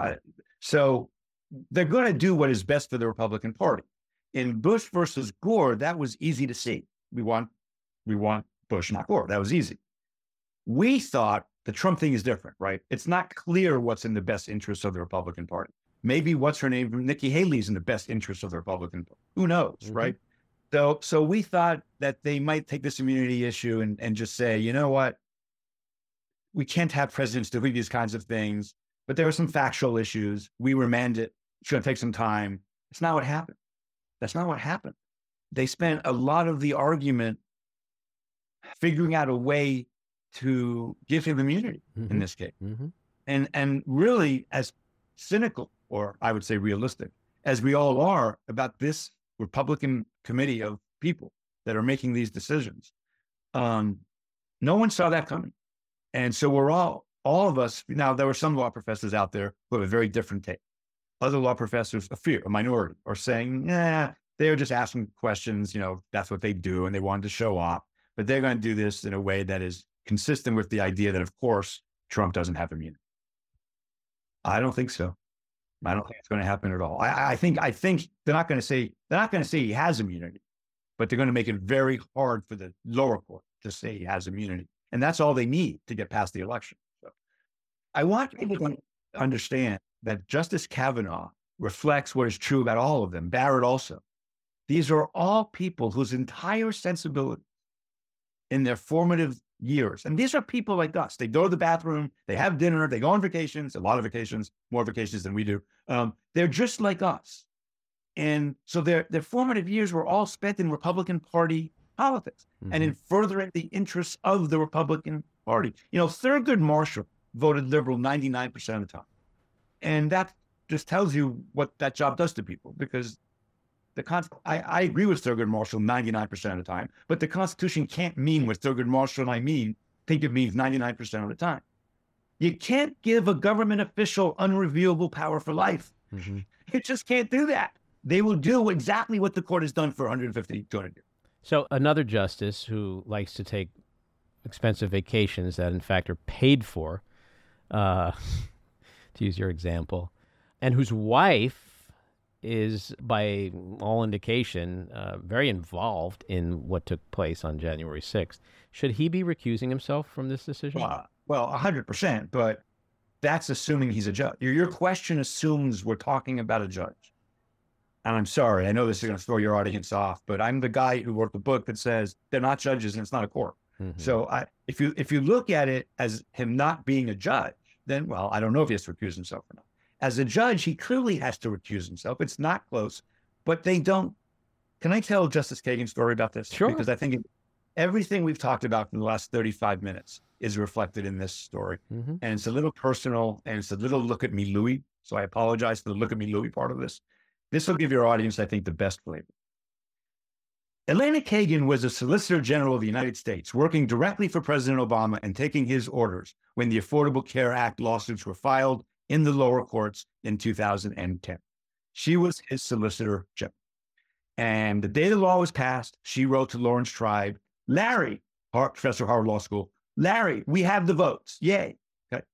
Speaker 2: so they're going to do what is best for the Republican Party. In Bush versus Gore, that was easy to see. We want Bush, not Gore. That was easy. We thought the Trump thing is different, right? It's not clear what's in the best interest of the Republican Party. Maybe what's her name, Nikki Haley's in the best interest of the Republican Party. Who knows, right? So we thought that they might take this immunity issue and just say, you know what? We can't have presidents doing these kinds of things, but there are some factual issues. We remand it. It's going to take some time. It's not what happened. That's not what happened. They spent a lot of the argument figuring out a way to give him immunity in this case. And really, as cynical, or I would say realistic, as we all are about this Republican committee of people that are making these decisions, no one saw that coming. And so we're all of us, now there were some law professors out there who have a very different take. Other law professors, a minority, are saying, they're just asking questions, that's what they do, and they wanted to show off. But they're going to do this in a way that is consistent with the idea that, of course, Trump doesn't have immunity. I don't think so. I don't think it's going to happen at all. I think they're not going to say he has immunity, but they're going to make it very hard for the lower court to say he has immunity. And that's all they need to get past the election. So I want people to understand that Justice Kavanaugh reflects what is true about all of them. Barrett also. These are all people whose entire sensibility in their formative years, and these are people like us. They go to the bathroom, they have dinner, they go on vacations, a lot of vacations, more vacations than we do. They're just like us. And so their formative years were all spent in Republican Party politics and in furthering the interests of the Republican Party. Thurgood Marshall voted liberal 99% of the time. And that just tells you what that job does to people, because I agree with Thurgood Marshall 99% of the time, but the Constitution can't mean what Thurgood Marshall and I think it means 99% of the time. You can't give a government official unreviewable power for life. You just can't do that. They will do exactly what the court has done for 150, 200 years.
Speaker 1: So another justice who likes to take expensive vacations that in fact are paid for, to use your example, and whose wife is, by all indication, very involved in what took place on January 6th. Should he be recusing himself from this decision?
Speaker 2: Well, 100%, but that's assuming he's a judge. Your question assumes we're talking about a judge. And I'm sorry, I know this is going to throw your audience off, but I'm the guy who wrote the book that says they're not judges and it's not a court. So if you look at it as him not being a judge, then, well, I don't know if he has to recuse himself or not. As a judge, he clearly has to recuse himself. It's not close, but they don't. Can I tell Justice Kagan's story about this?
Speaker 1: Sure.
Speaker 2: Because I think everything we've talked about in the last 35 minutes is reflected in this story. And it's a little personal, and it's a little look at me, Louis. So I apologize for the look at me, Louis part of this. This will give your audience, I think, the best flavor. Elena Kagan was a Solicitor General of the United States, working directly for President Obama and taking his orders when the Affordable Care Act lawsuits were filed in the lower courts in 2010. She was his Solicitor General. And the day the law was passed, she wrote to Laurence Tribe, Larry, professor of Harvard Law School, Larry, we have the votes. Yay. Okay.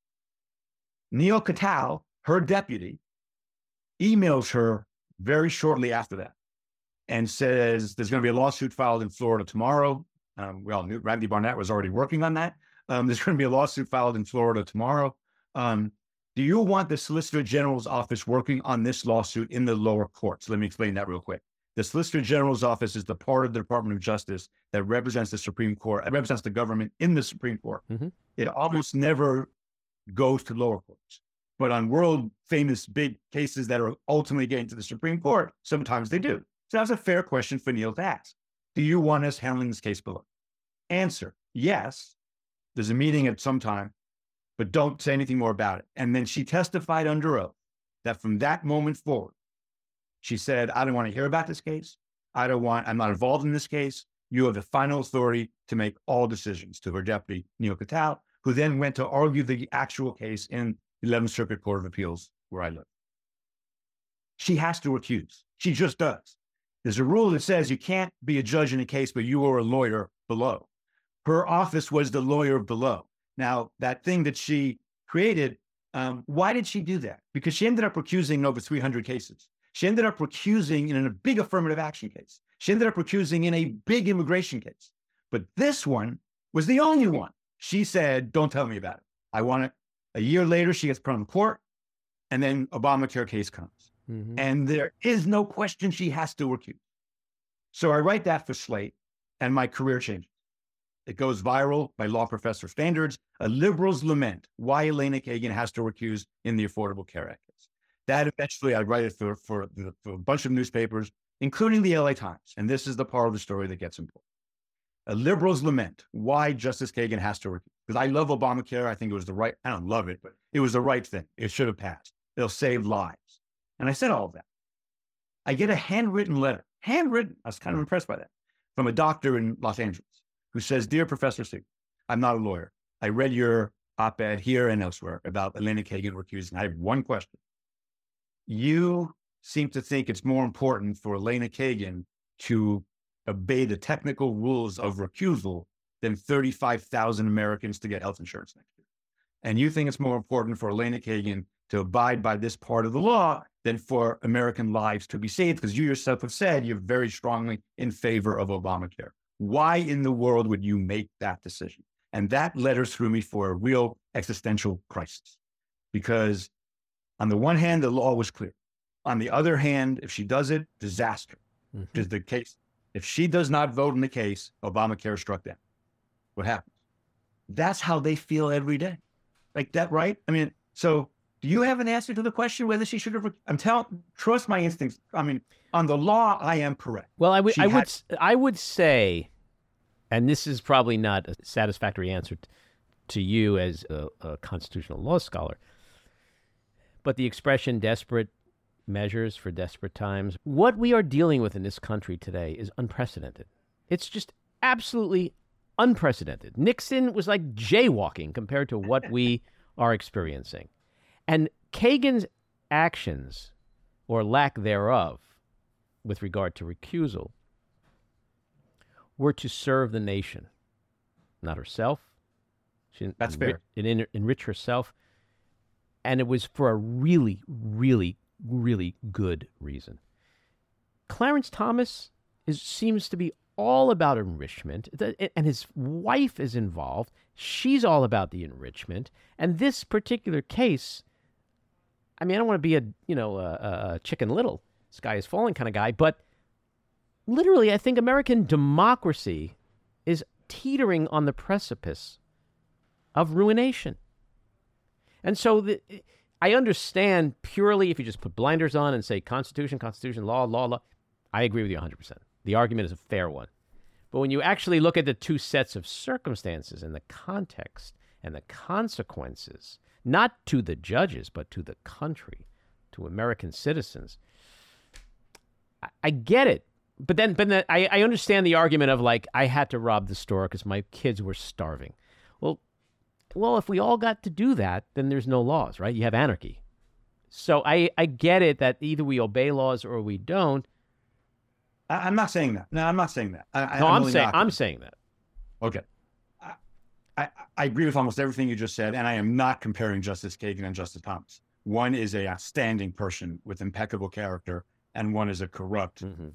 Speaker 2: Neil Katyal, her deputy, emails her very shortly after that and says there's going to be a lawsuit filed in Florida tomorrow. We all knew Randy Barnett was already working on that. There's going to be a lawsuit filed in Florida tomorrow. Do you want the Solicitor General's office working on this lawsuit in the lower courts? Let me explain that real quick. The Solicitor General's office is the part of the Department of Justice that represents the Supreme Court, represents the government in the Supreme Court. Mm-hmm. It almost never goes to lower courts. But on world famous big cases that are ultimately getting to the Supreme Court, sometimes they do. So that's a fair question for Neil to ask. Do you want us handling this case below? Answer, yes. There's a meeting at some time, but don't say anything more about it. And then she testified under oath that from that moment forward, she said, I don't want to hear about this case. I'm not involved in this case. You have the final authority to make all decisions, to her deputy, Neil Katyal, who then went to argue the actual case in the 11th Circuit Court of Appeals, where I live. She has to recuse. She just does. There's a rule that says you can't be a judge in a case, but you are a lawyer below. Her office was the lawyer below. Now, that thing that she created, why did she do that? Because she ended up recusing in over 300 cases. She ended up recusing in a big affirmative action case. She ended up recusing in a big immigration case. But this one was the only one. She said, don't tell me about it. I want it. A year later, she gets put on court, and then Obamacare case comes. Mm-hmm. And there is no question she has to recuse. So I write that for Slate, and my career changes. It goes viral by law professor standards, a liberal's lament, why Elena Kagan has to recuse in the Affordable Care Act case. That eventually I write it for a bunch of newspapers, including the LA Times. And this is the part of the story that gets important. A liberal's lament, why Justice Kagan has to recuse. Because I love Obamacare. I think it was the right, I don't love it, but it was the right thing. It should have passed. It'll save lives. And I said all of that. I get a handwritten letter, handwritten. I was kind of impressed by that, from a doctor in Los Angeles who says, Dear Professor Siegel, I'm not a lawyer. I read your op-ed here and elsewhere about Elena Kagan recusing. I have one question. You seem to think it's more important for Elena Kagan to obey the technical rules of recusal than 35,000 Americans to get health insurance next year. And you think it's more important for Elena Kagan to abide by this part of the law than for American lives to be saved, because you yourself have said you're very strongly in favor of Obamacare. Why in the world would you make that decision? And that letter threw me for a real existential crisis, because on the one hand, the law was clear. On the other hand, if she does it, disaster. Mm-hmm. Is the case. If she does not vote in the case, Obamacare struck down. What happens? That's how they feel every day. Like that, right? I mean, so do you have an answer to the question whether she should have? Trust my instincts. I mean, on the law, I am correct.
Speaker 1: Well, I would say, and this is probably not a satisfactory answer to you as a constitutional law scholar, but the expression desperate measures for desperate times, what we are dealing with in this country today is unprecedented. It's just absolutely unprecedented. Nixon was like jaywalking compared to what we are experiencing. And Kagan's actions, or lack thereof, with regard to recusal, were to serve the nation, not herself. She didn't
Speaker 2: That's fair.
Speaker 1: Enrich herself. And it was for a really, really, really good reason. Clarence Thomas seems to be all about enrichment, and his wife is involved. She's all about the enrichment. And this particular case, I mean, I don't want to be a Chicken Little, sky is falling kind of guy, but literally, I think American democracy is teetering on the precipice of ruination. And so I understand purely if you just put blinders on and say Constitution, law, I agree with you 100%. The argument is a fair one. But when you actually look at the two sets of circumstances and the context and the consequences, not to the judges, but to the country, to American citizens, I get it. But then I understand the argument of like, I had to rob the store because my kids were starving. Well, if we all got to do that, then there's no laws, right? You have anarchy. So I get it that either we obey laws or we don't.
Speaker 2: I'm not saying that. No, I'm not saying that.
Speaker 1: I'm saying that.
Speaker 2: Okay. I agree with almost everything you just said, and I am not comparing Justice Kagan and Justice Thomas. One is a outstanding person with impeccable character, and one is a corrupt. Mm-hmm.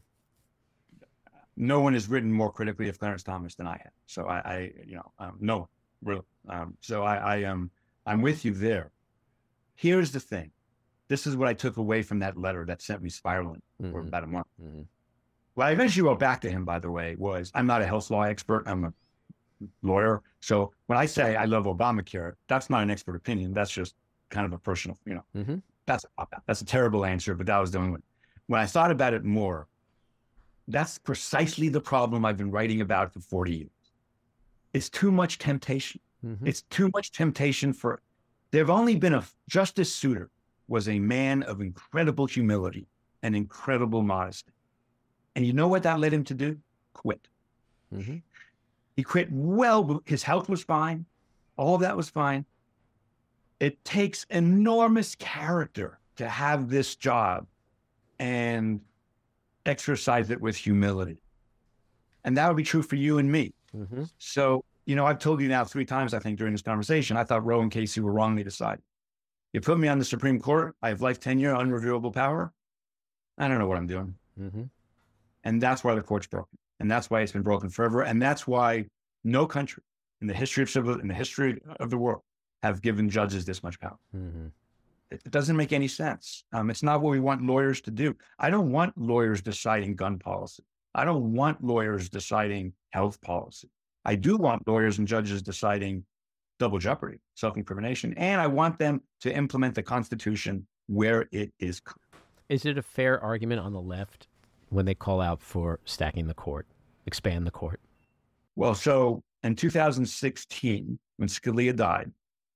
Speaker 2: No one has written more critically of Clarence Thomas than I have. So no, really. So I'm with you there. Here's the thing. This is what I took away from that letter that sent me spiraling for about a month. Mm-hmm. What I eventually wrote back to him, by the way, was I'm not a health law expert. I'm a lawyer. So when I say I love Obamacare, that's not an expert opinion. That's just kind of a personal, that's a terrible answer, but that was the only one. When I thought about it more, that's precisely the problem I've been writing about for 40 years. It's too much temptation. Mm-hmm. It's too much temptation there've only been Justice Souter was a man of incredible humility and incredible modesty. And you know what that led him to do? Quit. Mm-hmm. He quit his health was fine. All of that was fine. It takes enormous character to have this job and exercise it with humility. And that would be true for you and me. Mm-hmm. So, I've told you now 3 times, I think, during this conversation, I thought Roe and Casey were wrongly decided. You put me on the Supreme Court, I have life tenure, unreviewable power. I don't know what I'm doing. Mm-hmm. And that's why the court's broken. And that's why it's been broken forever. And that's why no country in the history of the world have given judges this much power. Mm-hmm. It doesn't make any sense. It's not what we want lawyers to do. I don't want lawyers deciding gun policy. I don't want lawyers deciding health policy. I do want lawyers and judges deciding double jeopardy, self-incrimination, and I want them to implement the Constitution where it is clear.
Speaker 1: Is it a fair argument on the left when they call out for stacking the court, expand the court?
Speaker 2: Well, so in 2016, when Scalia died,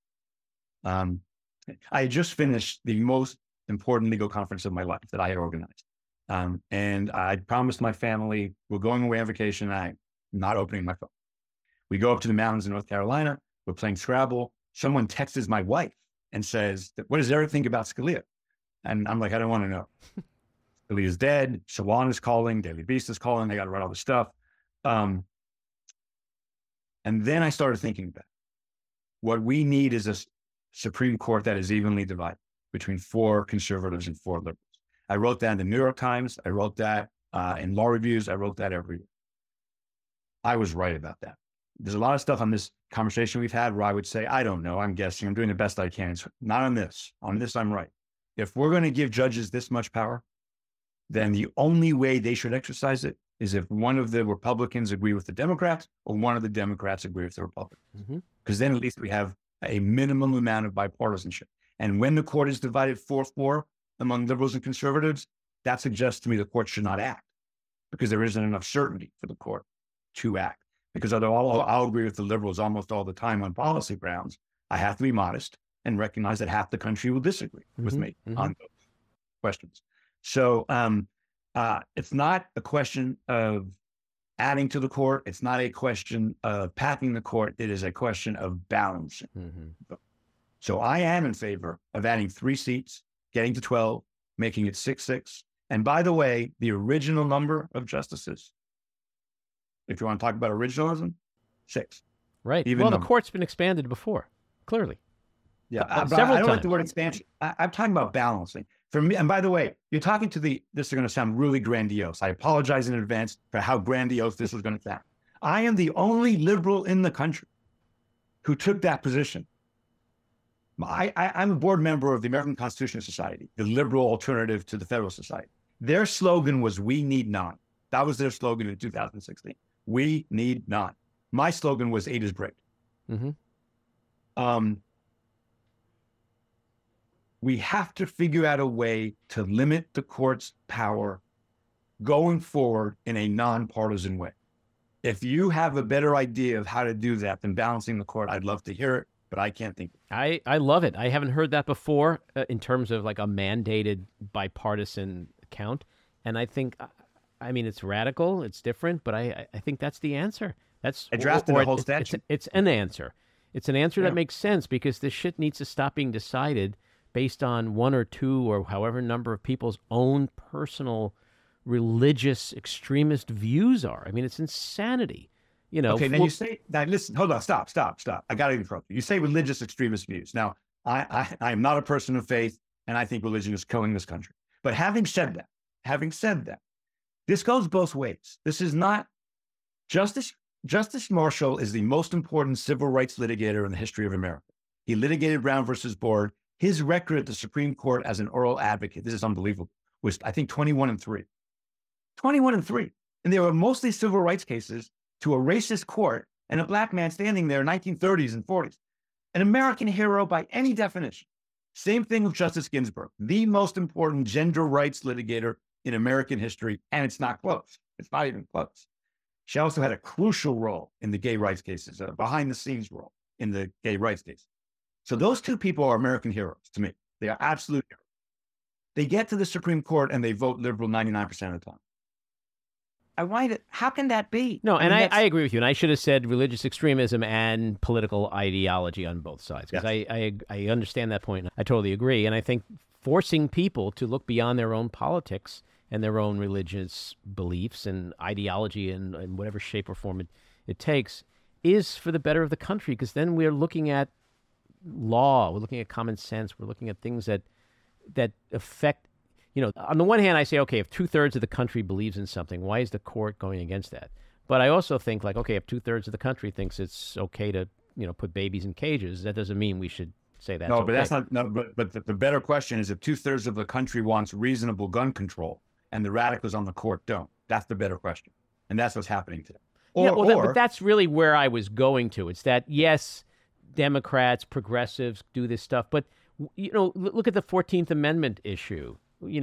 Speaker 2: I had just finished the most important legal conference of my life that I had organized. And I promised my family, we're going away on vacation, and I'm not opening my phone. We go up to the mountains in North Carolina, we're playing Scrabble. Someone texts my wife and says, what does Eric think about Scalia? And I'm like, I don't want to know. Scalia's dead. Shawan is calling. Daily Beast is calling. They got to write all this stuff. And then I started thinking about what we need is a Supreme Court that is evenly divided between 4 conservatives and 4 liberals. I wrote that in the New York Times. I wrote that in law reviews. I wrote that every year. I was right about that. There's a lot of stuff on this conversation we've had where I would say, I don't know, I'm guessing, I'm doing the best I can. It's not on this. On this, I'm right. If we're going to give judges this much power, then the only way they should exercise it is if one of the Republicans agree with the Democrats or one of the Democrats agree with the Republicans. Because then at least we have a minimum amount of bipartisanship. And when the court is divided 4-4 among liberals and conservatives, that suggests to me the court should not act because there isn't enough certainty for the court to act. Because although I'll agree with the liberals almost all the time on policy grounds, I have to be modest and recognize that half the country will disagree with me on those questions. So it's not a question of adding to the court. It's not a question of packing the court. It is a question of balancing. Mm-hmm. So I am in favor of adding 3 seats, getting to 12, making it 6-6. And by the way, the original number of justices, if you want to talk about originalism, 6.
Speaker 1: Right. Even the court's been expanded before, clearly.
Speaker 2: Yeah, but I don't like the word expansion. I'm talking about balancing. For me, and by the way, you're talking to this is going to sound really grandiose. I apologize in advance for how grandiose this is going to sound. I am the only liberal in the country who took that position. I'm a board member of the American Constitutional Society, the liberal alternative to the Federalist Society. Their slogan was, "We need none." That was their slogan in 2016. We need none. My slogan was 8 is great. Mm-hmm. We have to figure out a way to limit the court's power going forward in a nonpartisan way. If you have a better idea of how to do that than balancing the court, I'd love to hear it, but I can't think.
Speaker 1: I love it. I haven't heard that before in terms of like a mandated bipartisan count. And I think I mean, it's radical, it's different, but I think that's the answer. That's
Speaker 2: I drafted the whole
Speaker 1: it's,
Speaker 2: statute.
Speaker 1: It's an answer. It's an answer that makes sense because this shit needs to stop being decided based on one or two or however number of people's own personal religious extremist views are. I mean, it's insanity. You know.
Speaker 2: Okay, now you say now. Listen, hold on, stop. I got to interrupt you. You say religious extremist views. Now, I am not a person of faith, and I think religion is killing this country. But having said that, this goes both ways. This is not Justice Marshall is the most important civil rights litigator in the history of America. He litigated Brown versus Board. His record at the Supreme Court as an oral advocate, this is unbelievable, was, I think, 21-3. 21-3. And they were mostly civil rights cases to a racist court and a black man standing there in 1930s and 40s. An American hero by any definition. Same thing with Justice Ginsburg, the most important gender rights litigator in American history, and it's not close. It's not even close. She also had a crucial role in the gay rights cases, a behind-the-scenes role in the gay rights case. So those two people are American heroes to me. They are absolute heroes. They get to the Supreme Court and they vote liberal 99% of the time. How can that be?
Speaker 1: No, I agree with you. And I should have said religious extremism and political ideology on both sides because I understand that point. I totally agree. And I think forcing people to look beyond their own politics and their own religious beliefs and ideology in whatever shape or form it takes is for the better of the country because then we're looking at law, we're looking at common sense, we're looking at things that affect, on the one hand, I say, okay, if 2/3 of the country believes in something, why is the court going against that? But I also think like, okay, if 2/3 of the country thinks it's okay to, put babies in cages, that doesn't mean we should say that's okay.
Speaker 2: But that's not, but the better question is if 2/3 of the country wants reasonable gun control and the radicals on the court don't, that's the better question. And that's what's happening today.
Speaker 1: But that's really where I was going to. It's that, yes, Democrats, progressives do this stuff, but, look at the 14th Amendment issue.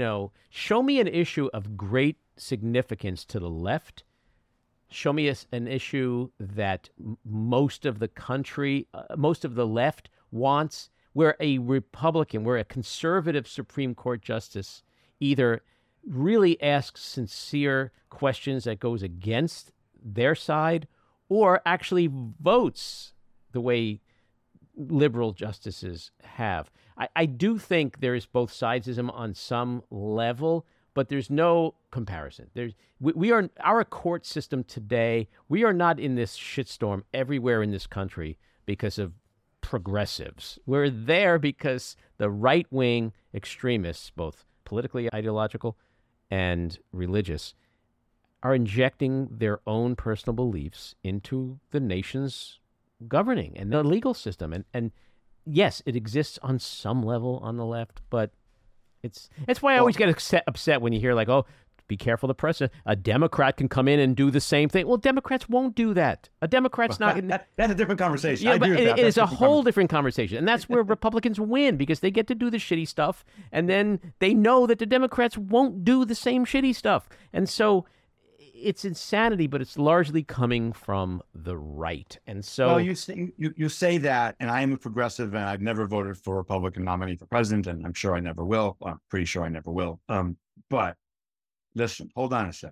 Speaker 1: Show me an issue of great significance to the left. Show me an issue that most of the country, most of the left wants, where a Republican, where a conservative Supreme Court justice either really asks sincere questions that goes against their side or actually votes the way liberal justices have. I do think there is both sidesism on some level, but there's no comparison. We are our court system today. We are not in this shitstorm everywhere in this country because of progressives. We're there because the right-wing extremists, both politically ideological and religious, are injecting their own personal beliefs into the nation's governing and the legal system. And yes, it exists on some level on the left, but it's why I always get upset when you hear like, oh, be careful the president. A Democrat can come in and do the same thing. Well, Democrats won't do that. A Democrat's not.
Speaker 2: That's a different conversation.
Speaker 1: Yeah, but it is a whole different conversation. And that's where Republicans win because they get to do the shitty stuff. And then they know that the Democrats won't do the same shitty stuff. And so it's insanity, but it's largely coming from the right. And so,
Speaker 2: well, you say that, and I am a progressive, and I've never voted for a Republican nominee for president, and I'm sure I never will. Well, I'm pretty sure I never will. But listen, hold on a second.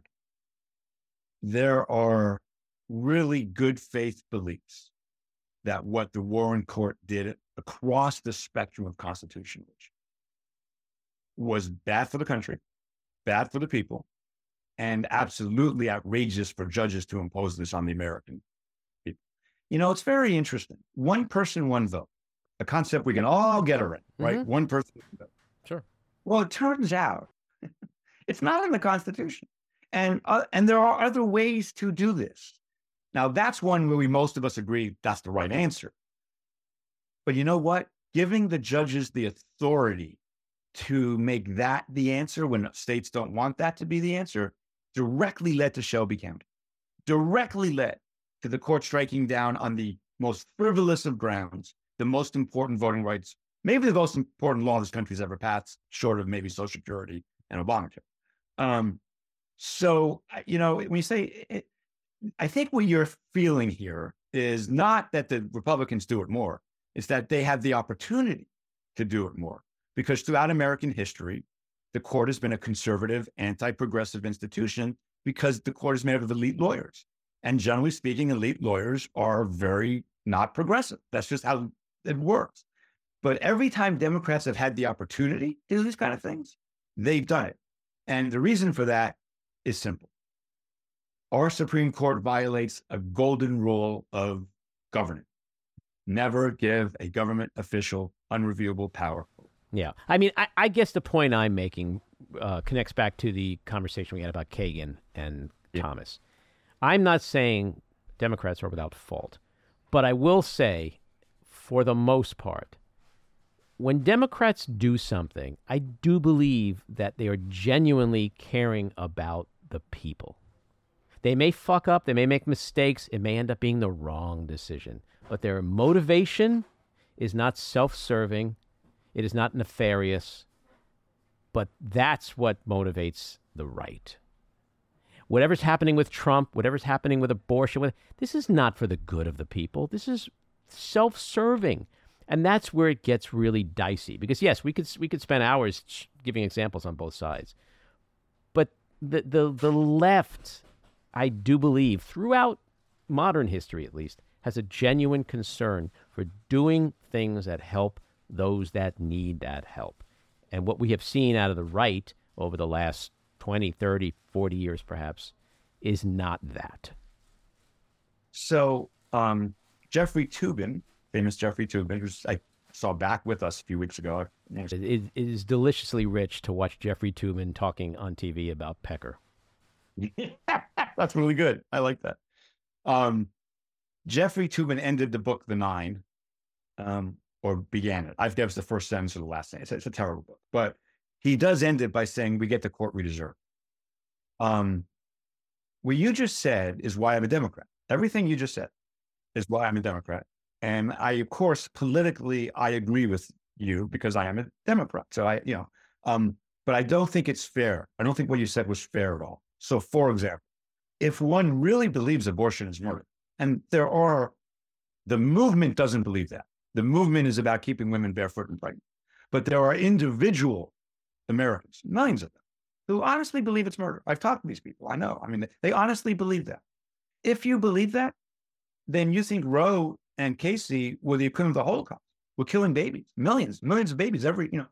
Speaker 2: There are really good faith beliefs that what the Warren Court did across the spectrum of constitutional issues was bad for the country, bad for the people, and absolutely outrageous for judges to impose this on the American people. It's very interesting. One person, one vote, a concept we can all get around, right? Mm-hmm. One person, one vote.
Speaker 1: Sure.
Speaker 2: Well, it turns out it's not in the Constitution. And there are other ways to do this. Now, that's one where most of us agree that's the right answer. But you know what? Giving the judges the authority to make that the answer when states don't want that to be the answer directly led to Shelby County, directly led to the court striking down on the most frivolous of grounds, the most important voting rights, maybe the most important law this country's ever passed, short of maybe Social Security and Obamacare. So, when you say it, I think what you're feeling here is not that the Republicans do it more, it's that they have the opportunity to do it more. Because throughout American history, the court has been a conservative, anti-progressive institution because the court is made up of elite lawyers. And generally speaking, elite lawyers are very not progressive. That's just how it works. But every time Democrats have had the opportunity to do these kind of things, they've done it. And the reason for that is simple. Our Supreme Court violates a golden rule of governance. Never give a government official unreviewable power.
Speaker 1: Yeah. I mean, I guess the point I'm making connects back to the conversation we had about Kagan and Thomas. I'm not saying Democrats are without fault, but I will say, for the most part, when Democrats do something, I do believe that they are genuinely caring about the people. They may fuck up, they may make mistakes, it may end up being the wrong decision, but their motivation is not self-serving, it is not nefarious, but that's what motivates the right. Whatever's happening with Trump, whatever's happening with abortion, this is not for the good of the people. This is self-serving. And that's where it gets really dicey. Because, yes, we could spend hours giving examples on both sides. But the left, I do believe, throughout modern history at least, has a genuine concern for doing things that help those that need that help. And what we have seen out of the right over the last 20, 30, 40 years perhaps is not that.
Speaker 2: So Jeffrey Toobin, famous Jeffrey Toobin, who I saw back with us a few weeks ago.
Speaker 1: It is deliciously rich to watch Jeffrey Toobin talking on TV about Pecker.
Speaker 2: That's really good. I like that. Jeffrey Toobin ended the book, The Nine, or began it. I forget if it's the first sentence or the last sentence. It's a terrible book. But he does end it by saying, we get the court we deserve. What you just said is why I'm a Democrat. Everything you just said is why I'm a Democrat. And I, of course, politically, I agree with you because I am a Democrat. So but I don't think it's fair. I don't think what you said was fair at all. So, for example, if one really believes abortion is murder, and the movement doesn't believe that. The movement is about keeping women barefoot and pregnant. But there are individual Americans, millions of them, who honestly believe it's murder. I've talked to these people. I know. I mean, they honestly believe that. If you believe that, then you think Roe and Casey were the equivalent of the Holocaust. We're killing babies, millions of babies every, you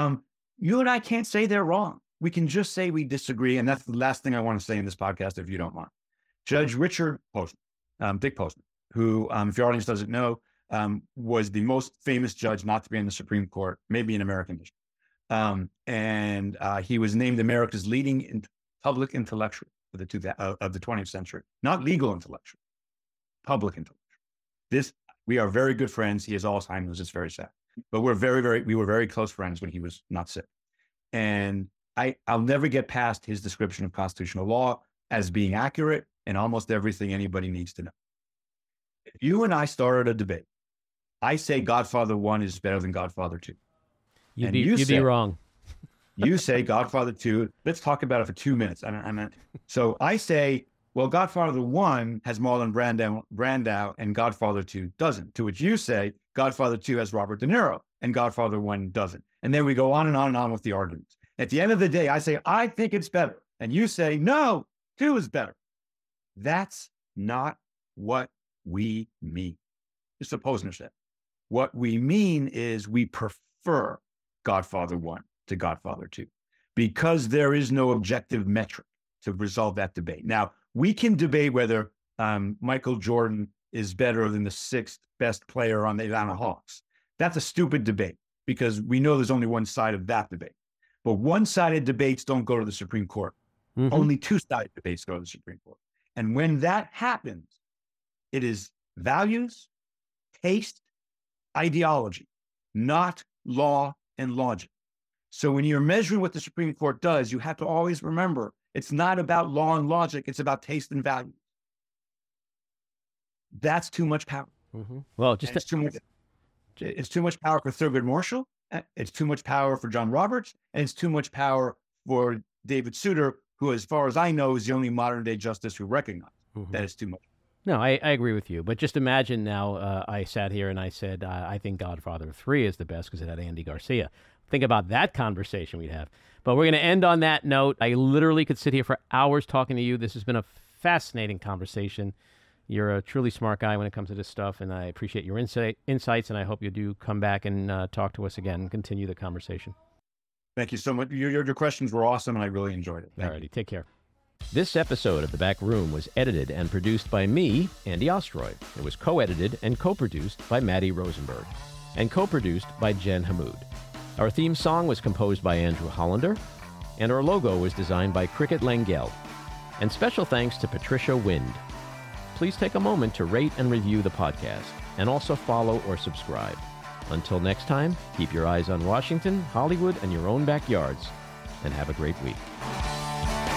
Speaker 2: and I can't say they're wrong. We can just say we disagree. And that's the last thing I want to say in this podcast, if you don't mind. Judge Richard Posner, Dick Posner, who, if your audience doesn't know, was the most famous judge not to be in the Supreme Court, maybe in American history. And he was named America's leading public intellectual of the 20th century, not legal intellectual, public intellectual. We are very good friends. He has Alzheimer's. It's very sad, but we were very close friends when he was not sick. And I'll never get past his description of constitutional law as being accurate in almost everything anybody needs to know. If you and I started a debate, I say Godfather 1 is better than Godfather 2.
Speaker 1: You'd be wrong.
Speaker 2: You say Godfather 2. Let's talk about it for 2 minutes. So I say, well, Godfather 1 has Marlon Brando and Godfather 2 doesn't. To which you say Godfather 2 has Robert De Niro and Godfather 1 doesn't. And then we go on and on and on with the arguments. At the end of the day, I say, I think it's better. And you say, no, 2 is better. That's not what we mean. It's what Posner said. What we mean is we prefer Godfather 1 to Godfather 2 because there is no objective metric to resolve that debate. Now, we can debate whether Michael Jordan is better than the 6th best player on the Atlanta Hawks. That's a stupid debate because we know there's only one side of that debate. But one-sided debates don't go to the Supreme Court. Mm-hmm. Only two-sided debates go to the Supreme Court. And when that happens, it is values, taste, ideology, not law and logic. So when you're measuring what the Supreme Court does, you have to always remember it's not about law and logic. It's about taste and values. That's too much power.
Speaker 1: Mm-hmm. Well,
Speaker 2: it's too much power for Thurgood Marshall. It's too much power for John Roberts, and it's too much power for David Souter, who, as far as I know, is the only modern day justice who recognizes that it's too much.
Speaker 1: No, I agree with you. But just imagine now I sat here and I said, I think Godfather 3 is the best because it had Andy Garcia. Think about that conversation we'd have. But we're going to end on that note. I literally could sit here for hours talking to you. This has been a fascinating conversation. You're a truly smart guy when it comes to this stuff, and I appreciate your insights, and I hope you do come back and talk to us again and continue the conversation.
Speaker 2: Thank you so much. Your questions were awesome, and I really enjoyed it.
Speaker 1: All righty. Take care. This episode of The Back Room was edited and produced by me, Andy Ostroy. It was co-edited and co-produced by Maddie Rosenberg and co-produced by Jen Hammoud. Our theme song was composed by Andrew Hollander, and our logo was designed by Cricket Langell. And special thanks to Patricia Wind. Please take a moment to rate and review the podcast, and also follow or subscribe. Until next time, keep your eyes on Washington, Hollywood, and your own backyards, and have a great week.